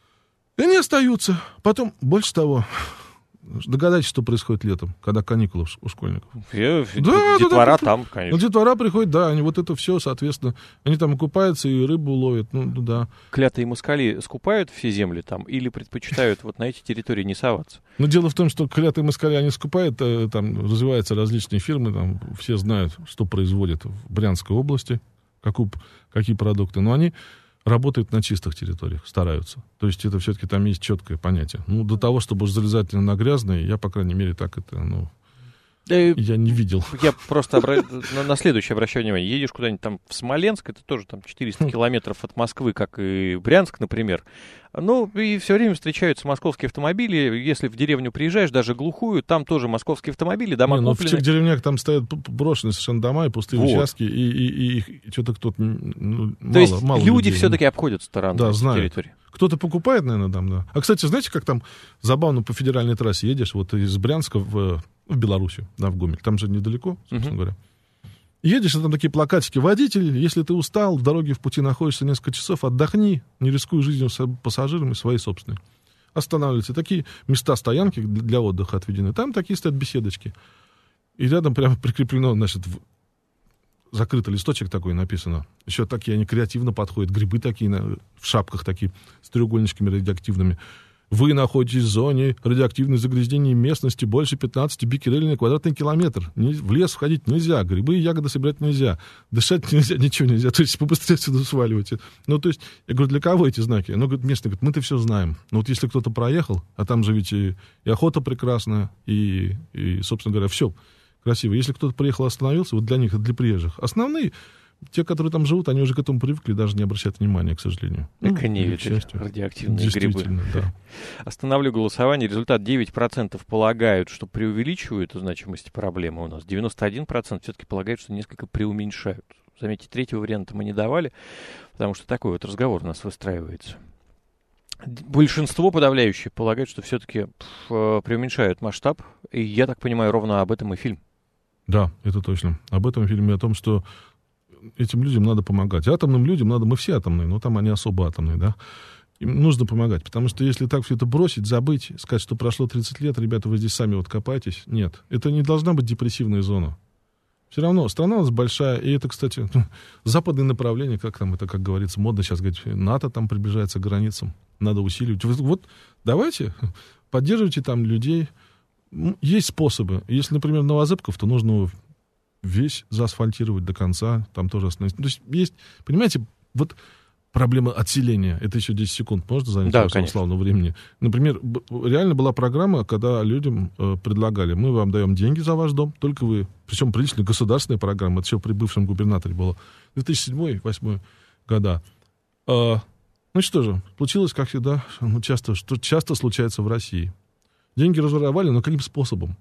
И они остаются. Потом, больше того, догадайтесь, что происходит летом, когда каникулы у школьников. Я, да, детвора да, да, там, конечно. Ну, детвора приходит, да, они вот это все, соответственно, они там купаются и рыбу ловят, ну, да. Клятые москали скупают все земли там или предпочитают вот на эти территории не соваться? Ну, дело в том, что клятые москали, они скупают, там развиваются различные фирмы, там все знают, что производят в Брянской области, какую, какие продукты, но они работают на чистых территориях, стараются. То есть это все-таки там есть четкое понятие. Ну, до того, чтобы уж залезать на грязное, я, по крайней мере, так это, ну, э, я не видел. Я просто обра... на, на следующее обращаю внимание. Едешь куда-нибудь там в Смоленск, это тоже там четыреста километров от Москвы, как и Брянск, например. Ну, и все время встречаются московские автомобили. Если в деревню приезжаешь, даже глухую, там тоже московские автомобили, дома не, куплены. Ну, в тех деревнях там стоят брошенные совершенно дома и пустые вот. участки, и, и, и, и что-то кто-то, ну, мало, То есть мало люди людей, все-таки обходят сторону да, территории. Кто-то покупает, наверное, там, да. А, кстати, знаете, как там забавно по федеральной трассе едешь, вот из Брянска в, в Белоруссию, да, в Гомель. Там же недалеко, собственно uh-huh. говоря. Едешь, а там такие плакатики. Водитель, если ты устал, в дороге в пути находишься несколько часов, отдохни, не рискуй жизнью пассажирами своей собственной. Останавливаются. Такие места стоянки для отдыха отведены. Там такие стоят беседочки. И рядом прямо прикреплено, значит, в... закрытый листочек такой написано. Еще такие они креативно подходят. Грибы такие в шапках такие, с треугольничками радиоактивными. Вы находитесь в зоне радиоактивных загрязнений местности больше пятнадцати биккерелей на квадратный километр. В лес входить нельзя, грибы и ягоды собирать нельзя, дышать нельзя, ничего нельзя. То есть побыстрее отсюда сваливайте. Ну, то есть, я говорю, для кого эти знаки? Ну, говорит, местные говорят, мы-то все знаем. Но вот если кто-то проехал, а там же ведь и, и охота прекрасная, и, и, собственно говоря, все красиво. Если кто-то приехал и остановился, вот для них, для приезжих. Основные, те, которые там живут, они уже к этому привыкли, даже не обращают внимания, к сожалению. Так ну, они ведь радиоактивные грибы. Да. Остановлю голосование. Результат девять процентов полагают, что преувеличивают значимость проблемы у нас. девяносто один процент все-таки полагают, что несколько преуменьшают. Заметьте, третьего варианта мы не давали, потому что такой вот разговор у нас выстраивается. Большинство подавляющее полагают, что все-таки преуменьшают масштаб. И я так понимаю, ровно об этом и фильм. Да, это точно. Об этом фильме, о том, что этим людям надо помогать. Атомным людям надо, мы все атомные, но там они особо атомные, да. Им нужно помогать, потому что если так все это бросить, забыть, сказать, что прошло тридцать лет, ребята, вы здесь сами вот копаетесь, нет. Это не должна быть депрессивная зона. Все равно страна у нас большая, и это, кстати, западное направление, как там это, как говорится, модно сейчас говорить, НАТО там приближается к границам, надо усиливать. Вот давайте, поддерживайте там людей. Есть способы. Если, например, Новозыбков, то нужно его весь заасфальтировать до конца, там тоже остановиться. То есть есть, понимаете, вот проблема отселения, это еще десять секунд можно занять да, вашего славного времени. Например, реально была программа, когда людям э, предлагали, мы вам даем деньги за ваш дом, только вы, причем приличная государственная программа, это еще при бывшем губернаторе было, две тысячи седьмой — две тысячи восьмой года. Э, ну что же, получилось, как всегда, ну, часто, что часто случается в России. Деньги разворовали, но каким способом?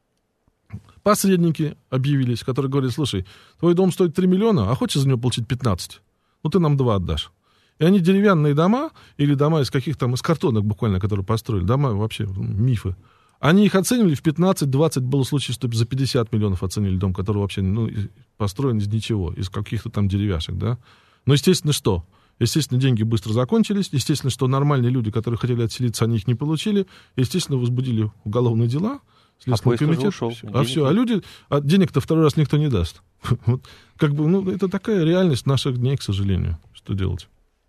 Посредники объявились, которые говорят, слушай, твой дом стоит три миллиона, а хочешь за него получить пятнадцать? Ну, ты нам два отдашь. И они деревянные дома, или дома из каких там, из картонок буквально, которые построили, дома вообще, мифы, они их оценивали в пятнадцать-двадцать, было случай, что за пятьдесят миллионов оценили дом, который вообще, ну, построен из ничего, из каких-то там деревяшек, да. Но, естественно, что? Естественно, деньги быстро закончились, естественно, что нормальные люди, которые хотели отселиться, они их не получили, естественно, возбудили уголовные дела, Следственный а комитет, ушел, все. А все, а люди, а денег-то второй раз никто не даст. Вот, как бы, ну, это такая реальность наших дней, к сожалению. Что делать?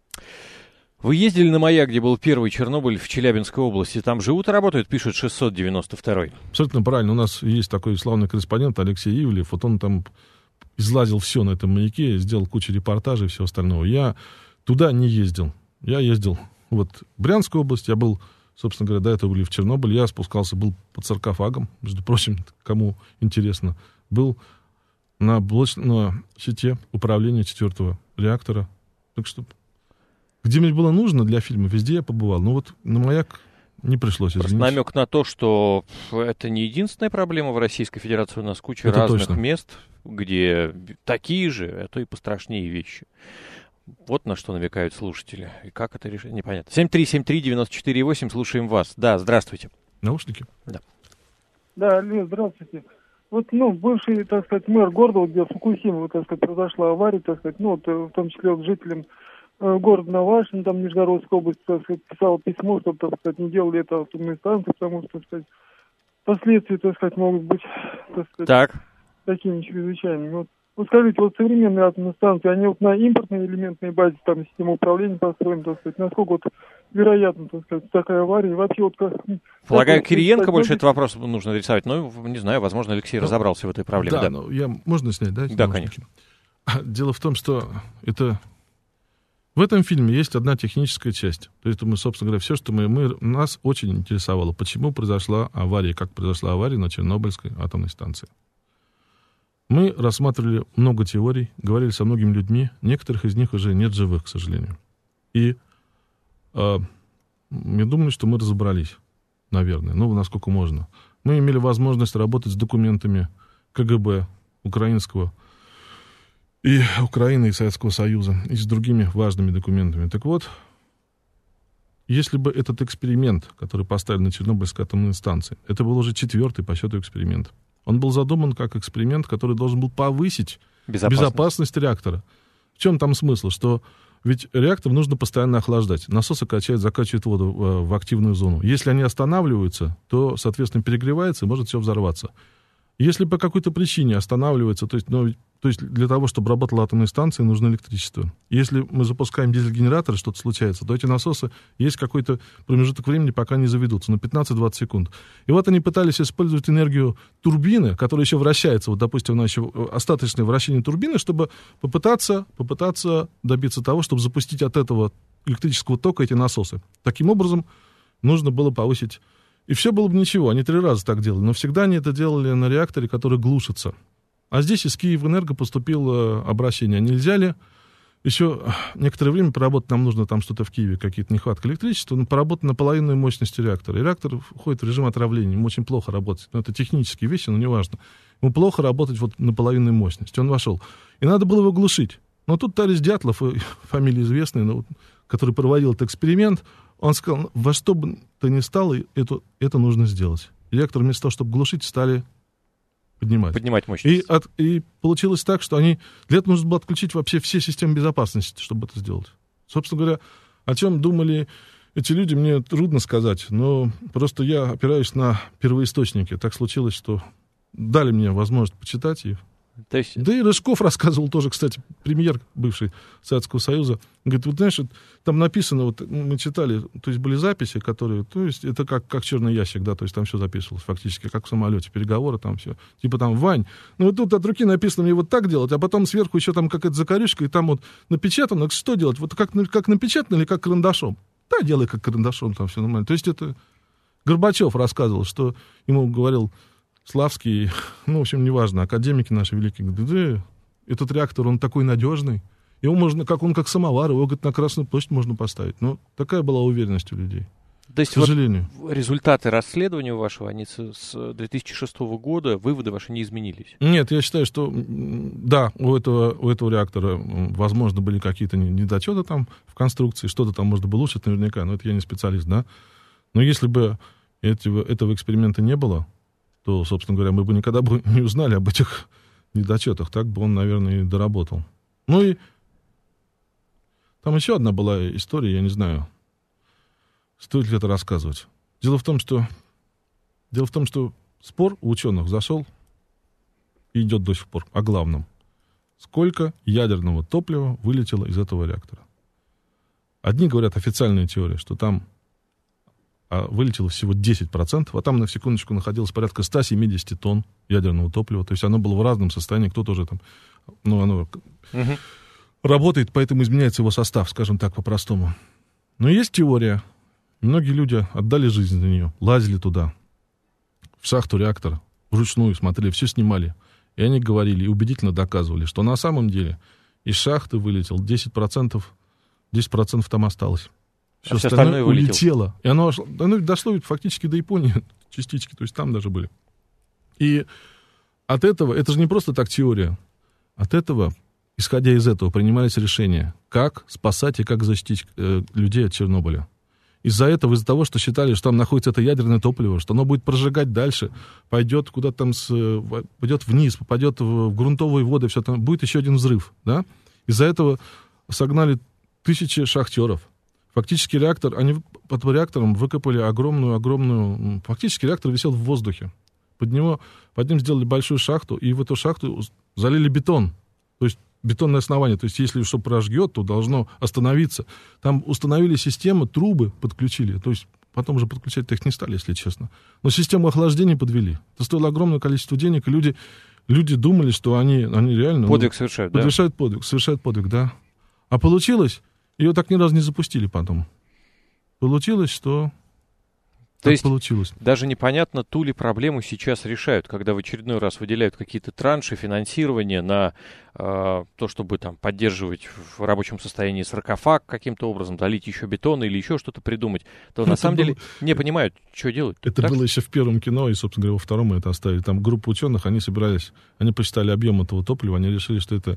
Вы ездили на Маяк, где был первый Чернобыль в Челябинской области. Там живут и работают, пишет шестьсот девяносто второй. Абсолютно правильно. У нас есть такой славный корреспондент Алексей Ивлев. Вот он там излазил все на этом маяке, сделал кучу репортажей и всего остального. Я туда не ездил. Я ездил вот в Брянскую область. Я был, собственно говоря, до этого были в Чернобыль. Я спускался, был под саркофагом. Между прочим, кому интересно, был на блочной щите управления четвертого реактора. Так что где мне было нужно для фильма, везде я побывал. Но вот на Маяк не пришлось, извините. Просто намек на то, что это не единственная проблема в Российской Федерации. У нас куча это разных точно. Мест, где такие же, а то и пострашнее вещи. Вот на что намекают слушатели. И как это решить, непонятно. семь три семь три девять четыре восемь, слушаем вас. Да, здравствуйте. Наушники? Да. Да, алло, здравствуйте. Вот, ну, бывший, так сказать, мэр города, где в Фукусиме, вот, так сказать, произошла авария, так сказать, ну, вот, в том числе вот, жителям э, города Навашино, там, Нижегородской области, так сказать, писал письмо, чтобы, так сказать, не делали это атомные станции, потому что, так сказать, последствия, так сказать, могут быть, так сказать, так. такими чрезвычайными. Вот, вот скажите, вот современные атомные станции, они вот на импортной элементной базе, там, система управления построены, так сказать, насколько вот вероятно, так сказать, такая авария, и вообще вот как... Полагаю, как, Кириенко как, больше может... этот вопрос нужно адресовать, но, не знаю, возможно, Алексей ну, разобрался в этой проблеме. Да, да. но я... можно снять, да? Да, конечно. Дело в том, что это... В этом фильме есть одна техническая часть. То есть мы, собственно говоря, все, что мы, мы... Нас очень интересовало, почему произошла авария, как произошла авария на Чернобыльской атомной станции. Мы рассматривали много теорий, говорили со многими людьми, некоторых из них уже нет живых, к сожалению. И э, я думаю, что мы разобрались, наверное, ну, насколько можно. Мы имели возможность работать с документами ка гэ бэ украинского, и Украины, и Советского Союза, и с другими важными документами. Так вот, если бы этот эксперимент, который поставили на Чернобыльской атомной станции, это был уже четвертый по счету эксперимент. Он был задуман как эксперимент, который должен был повысить безопасность, безопасность реактора. В чем там смысл? Что ведь реактор нужно постоянно охлаждать. Насосы качают, закачивают воду в, в активную зону. Если они останавливаются, то, соответственно, перегревается и может все взорваться. Если по какой-то причине останавливается, то есть, ну, то есть для того, чтобы работала атомная станция, нужно электричество. Если мы запускаем дизель-генератор, что-то случается, то эти насосы есть какой-то промежуток времени, пока не заведутся, на пятнадцать-двадцать секунд. И вот они пытались использовать энергию турбины, которая еще вращается, вот, допустим, на еще остаточное вращение турбины, чтобы попытаться, попытаться добиться того, чтобы запустить от этого электрического тока эти насосы. Таким образом, нужно было повысить... И все было бы ничего, они три раза так делали, но всегда они это делали на реакторе, который глушится. А здесь из Киевэнерго поступило обращение. Нельзя ли еще некоторое время поработать, нам нужно там что-то в Киеве, какие-то нехватка электричества, но поработать на половинной мощности реактора. И реактор входит в режим отравления, ему очень плохо работать. Ну, это технические вещи, но неважно. Ему плохо работать вот на половинной мощности. Он вошел. И надо было его глушить. Но тут товарищ Дятлов, фамилия известная, но, который проводил этот эксперимент, он сказал, во что бы то ни стало, это, это нужно сделать. Реактор вместо того, чтобы глушить, стали поднимать. Поднимать мощность. И, от, и получилось так, что они... Для этого нужно было отключить вообще все системы безопасности, чтобы это сделать. Собственно говоря, о чем думали эти люди, мне трудно сказать, но просто я опираюсь на первоисточники. Так случилось, что дали мне возможность почитать и... То есть... Да и Рыжков рассказывал тоже, кстати, премьер бывший Советского Союза. Говорит, вот знаешь, там написано, вот мы читали, то есть были записи, которые, то есть это как, как черный ящик, да, то есть там все записывалось фактически, как в самолете, переговоры там все. Типа там, Вань, ну вот тут от руки написано мне вот так делать, а потом сверху еще там какая-то закорючка, и там вот напечатано, что делать? Вот как, как напечатано или как карандашом? Да, делай как карандашом, там все нормально. То есть это Горбачев рассказывал, что ему говорил Славский, ну, в общем, неважно, академики наши великие, говорят, да, этот реактор, он такой надежный, его можно, как он как самовар, его, говорит, на Красную площадь можно поставить. Ну, такая была уверенность у людей. То есть, к сожалению. Вот результаты расследования вашего, они с, с две тысячи шестого года, выводы ваши не изменились? Нет, я считаю, что, да, у этого, у этого реактора, возможно, были какие-то недочеты там в конструкции, что-то там можно было улучшить наверняка, но это я не специалист, да. Но если бы этого, этого эксперимента не было, то, собственно говоря, мы бы никогда бы не узнали об этих недочетах. Так бы он, наверное, и доработал. Ну и там еще одна была история, я не знаю, стоит ли это рассказывать. Дело в том, что, дело в том, что спор у ученых зашел и идет до сих пор о главном. Сколько ядерного топлива вылетело из этого реактора? Одни говорят, официальная теория, что там а вылетело всего десять процентов, а там, на секундочку, находилось порядка сто семьдесят тонн ядерного топлива. То есть оно было в разном состоянии, кто-то уже там, ну, оно угу. работает, поэтому изменяется его состав, скажем так, по-простому. Но есть теория. Многие люди отдали жизнь за нее, лазили туда, в шахту реактора, вручную смотрели, все снимали. И они говорили, и убедительно доказывали, что на самом деле из шахты вылетел десять процентов, десять процентов там осталось. Все, а все остальное, остальное улетело. И оно, оно дошло фактически до Японии, частички, то есть там даже были. И от этого, это же не просто так теория, от этого, исходя из этого, принимались решения, как спасать и как защитить э, людей от Чернобыля. Из-за этого, из-за того, что считали, что там находится это ядерное топливо, что оно будет прожигать дальше, пойдет куда-то там, с, пойдет вниз, попадет в, в грунтовые воды, все там, будет еще один взрыв, да? Из-за этого согнали тысячи шахтеров. Фактически реактор, они под реактором выкопали огромную-огромную... Фактически реактор висел в воздухе. Под него, под ним сделали большую шахту, и в эту шахту залили бетон. То есть бетонное основание. То есть если что прожгет, то должно остановиться. Там установили систему, трубы подключили. То есть потом уже подключать-то их не стали, если честно. Но систему охлаждения подвели. Это стоило огромное количество денег, и люди, люди думали, что они, они реально... Подвиг ну, совершают, да? Совершают подвиг, совершают подвиг, да. А получилось... Ее так ни разу не запустили потом. Получилось, что... То есть получилось. Даже непонятно, ту ли проблему сейчас решают, когда в очередной раз выделяют какие-то транши, финансирование на э, то, чтобы там поддерживать в рабочем состоянии саркофаг каким-то образом, залить еще бетон или еще что-то придумать, то это на самом было... деле не понимают, что делать. Это так? Было еще в первом кино, и, собственно говоря, во втором мы это оставили. Там группа ученых, они собирались, они посчитали объем этого топлива, они решили, что это...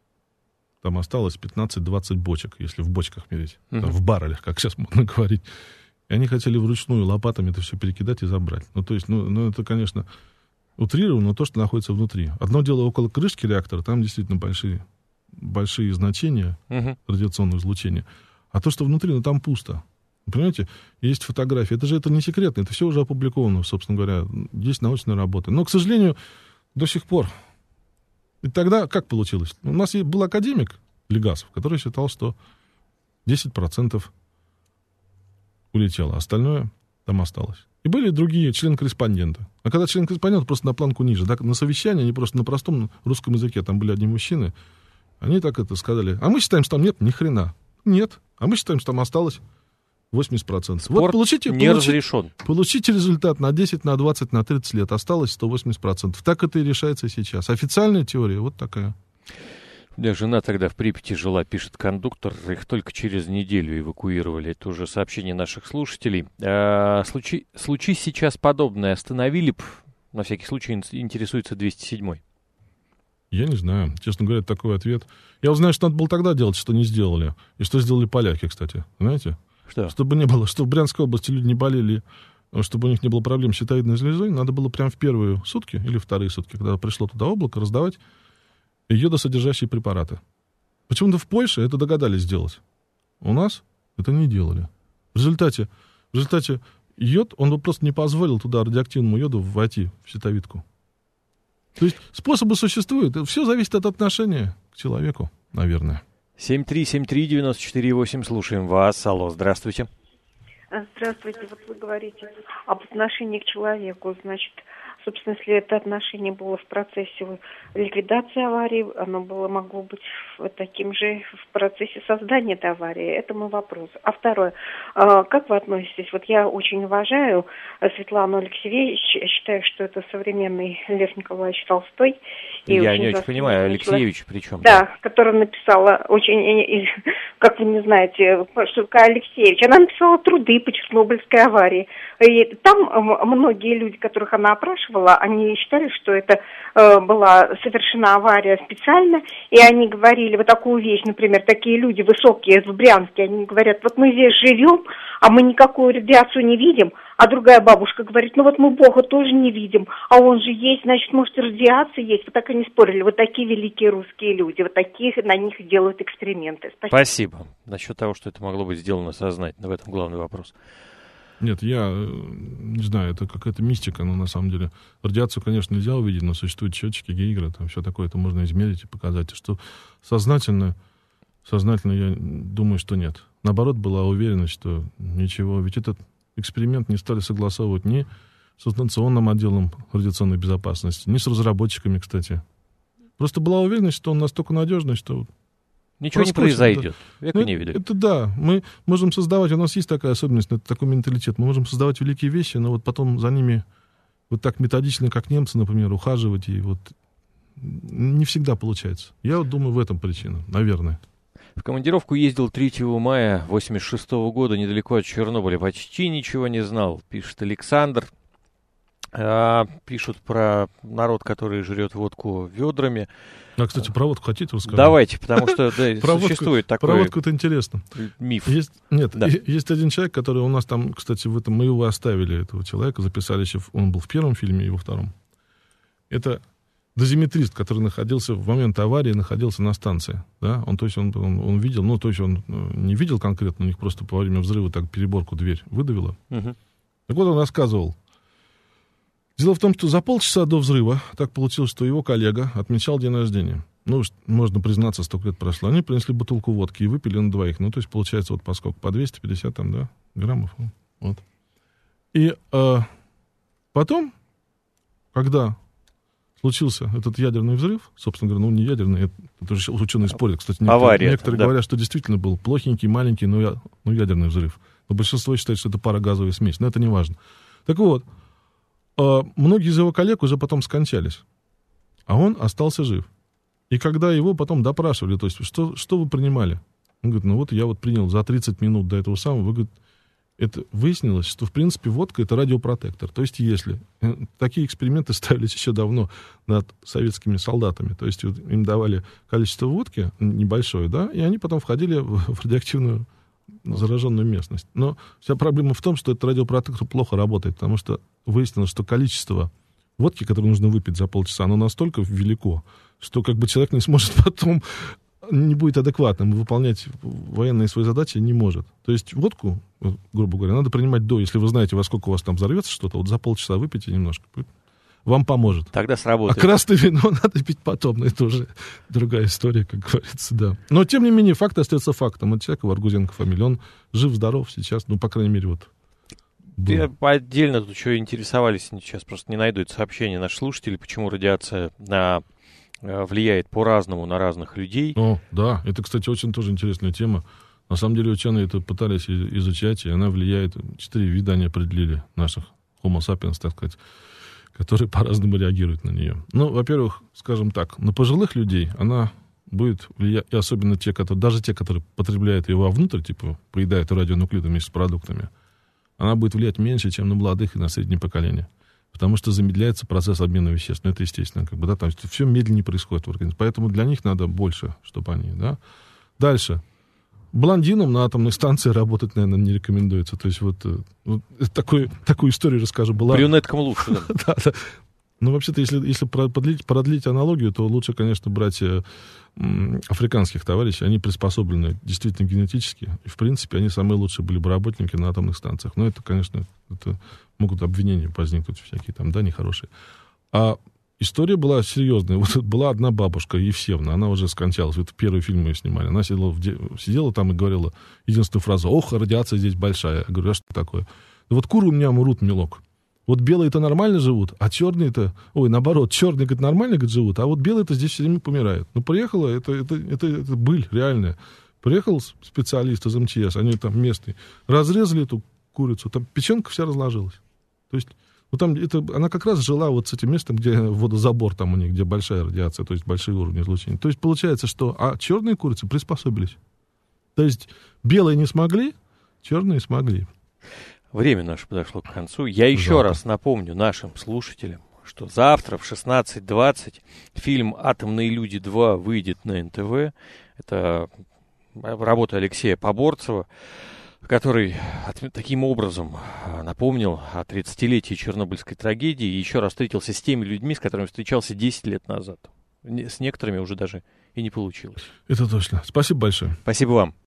Там осталось пятнадцать-двадцать бочек, если в бочках мерить. Uh-huh. Там, в баррелях, как сейчас можно говорить. И они хотели вручную лопатами это все перекидать и забрать. Ну, то есть, ну, ну это, конечно, утрировано, но то, что находится внутри. Одно дело около крышки реактора, там действительно большие, большие значения uh-huh. радиационного излучения. А то, что внутри, ну, там пусто. Вы понимаете, есть фотографии. Это же это не секретно, это все уже опубликовано, собственно говоря. Есть научная работа. Но, к сожалению, до сих пор... И тогда как получилось? У нас был академик Легасов, который считал, что десять процентов улетело, а остальное там осталось. И были другие члены-корреспонденты. А когда член-корреспондент просто на планку ниже, так, на совещании, они просто на простом русском языке, там были одни мужчины, они так это сказали, а мы считаем, что там нет ни хрена. Нет. А мы считаем, что там осталось восемьдесят процентов. Спор вот получите, не получите, разрешен. Получите результат на десять, на двадцать, на тридцать лет. Осталось сто восемьдесят процентов. Так это и решается сейчас. Официальная теория вот такая. У меня жена тогда в Припяти жила, пишет кондуктор. Их только через неделю эвакуировали. Это уже сообщение наших слушателей. А, случай, случай сейчас подобное. Остановили б, на всякий случай, интересуется двести седьмой. Я не знаю. Честно говоря, такой ответ. Я узнаю, что надо было тогда делать, что не сделали. И что сделали поляки, кстати. Знаете? Что? Чтобы не было, чтобы в Брянской области люди не болели чтобы у них не было проблем с щитовидной железой, надо было прямо в первые сутки или вторые сутки, когда пришло туда облако, раздавать йодосодержащие препараты. Почему-то в Польше это догадались сделать. У нас это не делали. В результате, в результате йод, он бы просто не позволил туда радиоактивному йоду войти в щитовидку. То есть способы существуют. Все зависит от отношения к человеку, наверное. семь три семь три девять четыре восемь, слушаем вас. Алло, здравствуйте. Здравствуйте. Вот вы говорите об отношении к человеку. Значит, собственно, если это отношение было в процессе ликвидации аварии, оно было, могло быть таким же в процессе создания этой аварии. Это мой вопрос. А второе, как вы относитесь? Вот я очень уважаю Светлану Алексеевич, считаю, что это современный Лев Николаевич Толстой. И я не очень понимаю, Алексеевич при чем? Да, которая написала очень, как вы не знаете, что такая Алексеевич. Она написала труды по Чернобыльской аварии. И там многие люди, которых она опрашивала, они считали, что это э, была совершена авария специально, и они говорили вот такую вещь, например, такие люди высокие в Брянске, они говорят, вот мы здесь живем, а мы никакую радиацию не видим, а другая бабушка говорит, ну вот мы Бога тоже не видим, а он же есть, значит, может, и радиация есть. Вот так они спорили. Вот такие великие русские люди, вот таких на них делают эксперименты. Спасибо. Спасибо. Насчет того, что это могло быть сделано сознательно, в этом главный вопрос. Нет, я не знаю, это какая-то мистика, но на самом деле радиацию, конечно, нельзя увидеть, но существуют счетчики Гейгера, там все такое, это можно измерить и показать. Что сознательно, сознательно я думаю, что нет. Наоборот, была уверенность, что ничего. Ведь этот эксперимент не стали согласовывать ни с инстанционным отделом радиационной безопасности, ни с разработчиками, кстати. Просто была уверенность, что он настолько надежный, что... Ничего не произойдет. Века ну, не видать. Это да. Мы можем создавать, у нас есть такая особенность, такой менталитет. Мы можем создавать великие вещи, но вот потом за ними вот так методично, как немцы, например, ухаживать, и вот не всегда получается. Я вот думаю, в этом причина, наверное. В командировку ездил третьего мая восемьдесят шестого года недалеко от Чернобыля. Почти ничего не знал, пишет Александр. А, пишут про народ, который жрет водку ведрами. А, кстати, про водку хотите рассказать? Давайте, потому что да, про существует водку, такой про водку это интересно. Миф. Есть, нет, да. есть один человек, который у нас там, кстати, в этом мы его оставили, этого человека, записали еще, он был в первом фильме и во втором. Это дозиметрист, который находился в момент аварии, находился на станции. Да? Он, то есть он, он, он видел, ну, то есть он не видел конкретно, у них просто во время взрыва так переборку дверь выдавило. Угу. Так вот он рассказывал. Дело в том, что за полчаса до взрыва так получилось, что его коллега отмечал день рождения. Ну, можно признаться, столько лет прошло. Они принесли бутылку водки и выпили на двоих. Ну, то есть, получается, вот поскольку по двести пятьдесят там, да, граммов. Вот. И э, потом, когда случился этот ядерный взрыв, собственно говоря, ну, не ядерный, это, это же ученые спорят. Кстати, некоторые, Авария, некоторые да. говорят, что действительно был плохенький, маленький, но, я, но ядерный взрыв. Но большинство считает, что это парогазовая смесь. Но это не важно. Так вот, многие из его коллег уже потом скончались, а он остался жив. И когда его потом допрашивали, то есть, что, что вы принимали? Он говорит, ну вот я вот принял за тридцать минут до этого самого, вы, говорит, это выяснилось, что, в принципе, водка — это радиопротектор. То есть, если... Такие эксперименты ставились еще давно над советскими солдатами. То есть, им давали количество водки небольшое, да, и они потом входили в радиоактивную зараженную местность. Но вся проблема в том, что этот радиопротектор плохо работает, потому что выяснилось, что количество водки, которое нужно выпить за полчаса, оно настолько велико, что как бы человек не сможет потом, не будет адекватным, выполнять военные свои задачи не может. То есть водку, грубо говоря, надо принимать до, если вы знаете, во сколько у вас там взорвется что-то, вот за полчаса выпейте немножко, вам поможет. Тогда сработает. А красное вино надо пить потом, но это уже другая история, как говорится, да. Но, тем не менее, факт остается фактом. Это человек, Варгузенко фамилия, он жив-здоров сейчас, ну, по крайней мере, вот. Ты отдельно тут еще интересовались, сейчас просто не найду это сообщение наших слушателей, почему радиация на, влияет по-разному на разных людей. О, да, это, кстати, очень тоже интересная тема. На самом деле ученые это пытались изучать, и она влияет, четыре вида они определили наших Homo sapiens, так сказать, которые по-разному реагируют на нее. Ну, во-первых, скажем так, на пожилых людей она будет влиять, и особенно те, которые, даже те, которые потребляют ее вовнутрь, типа поедают радионуклиды вместе с продуктами, она будет влиять меньше, чем на молодых и на среднее поколение. Потому что замедляется процесс обмена веществ. Ну, это естественно, как бы, да, там все медленнее происходит в организме. Поэтому для них надо больше, чтобы они, да. Дальше. блондинам на атомной станции работать, наверное, не рекомендуется. То есть вот, вот такой, такую историю расскажу. Была... Брюнеткам лучше, да. Да, да. Ну, вообще-то, если, если продлить, продлить аналогию, то лучше, конечно, брать э, африканских товарищей. Они приспособлены действительно генетически. И, в принципе, они самые лучшие были бы работники на атомных станциях. Но это, конечно, это могут обвинения возникнуть всякие там, да, нехорошие. А история была серьезная. Вот была одна бабушка, Евсевна, она уже скончалась. Это первый фильм мы ее снимали. Она сидела, в де... сидела там и говорила единственную фразу: «Ох, радиация здесь большая». Я говорю: а что такое? Да вот куры у меня мрут, милок. Вот белые-то нормально живут, а черные-то... Ой, наоборот, черные, говорит, нормально, говорит, живут, а вот белые-то здесь все время помирают. Ну, приехала, это, это, это, это быль реальная. Приехал специалист из эм че эс, они там местные, разрезали эту курицу, там печенка вся разложилась. То есть, ну, там это, она как раз жила вот с этим местом, где водозабор там у них, где большая радиация, то есть большие уровни излучения. То есть, получается, что... А черные курицы приспособились. То есть, белые не смогли, черные смогли. Время наше подошло к концу. Я еще Жалко. раз напомню нашим слушателям, что завтра в шестнадцать двадцать фильм «Атомные люди два» выйдет на эн тэ вэ. Это работа Алексея Поборцева, который таким образом напомнил о тридцатилетии Чернобыльской трагедии и еще раз встретился с теми людьми, с которыми встречался десять лет назад. С некоторыми уже даже и не получилось. Это точно. Спасибо большое. Спасибо вам.